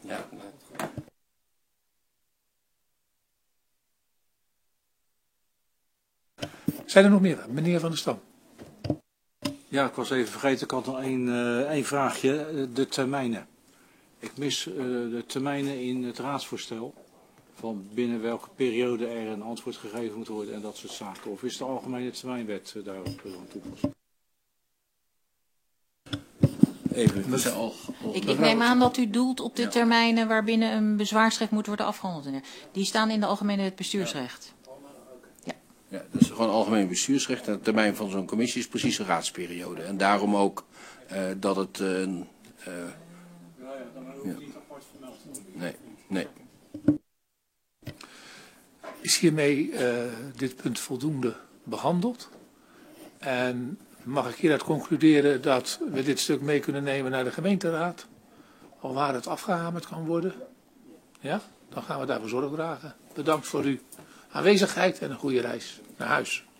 [SPEAKER 1] Zijn er nog meer? Meneer Van der Stam.
[SPEAKER 5] Ja, ik was even vergeten, ik had nog één vraagje. De termijnen. Ik mis de termijnen in het raadsvoorstel. Van binnen welke periode er een antwoord gegeven moet worden en dat soort zaken. Of is de algemene termijnwet daarop aan toepassen?
[SPEAKER 14] Ik neem aan dat u doelt op de termijnen waarbinnen een bezwaarschrift moet worden afgehandeld. Die staan in de algemene wet bestuursrecht.
[SPEAKER 13] Ja, dat is gewoon algemeen bestuursrecht. En de termijn van zo'n commissie is precies een raadsperiode. En daarom ook dat het... Nee.
[SPEAKER 1] Is hiermee dit punt voldoende behandeld? En mag ik hieruit concluderen dat we dit stuk mee kunnen nemen naar de gemeenteraad? Al waar het afgehamerd kan worden? Ja, dan gaan we daarvoor zorg dragen. Bedankt voor uw aanwezigheid en een goede reis naar huis.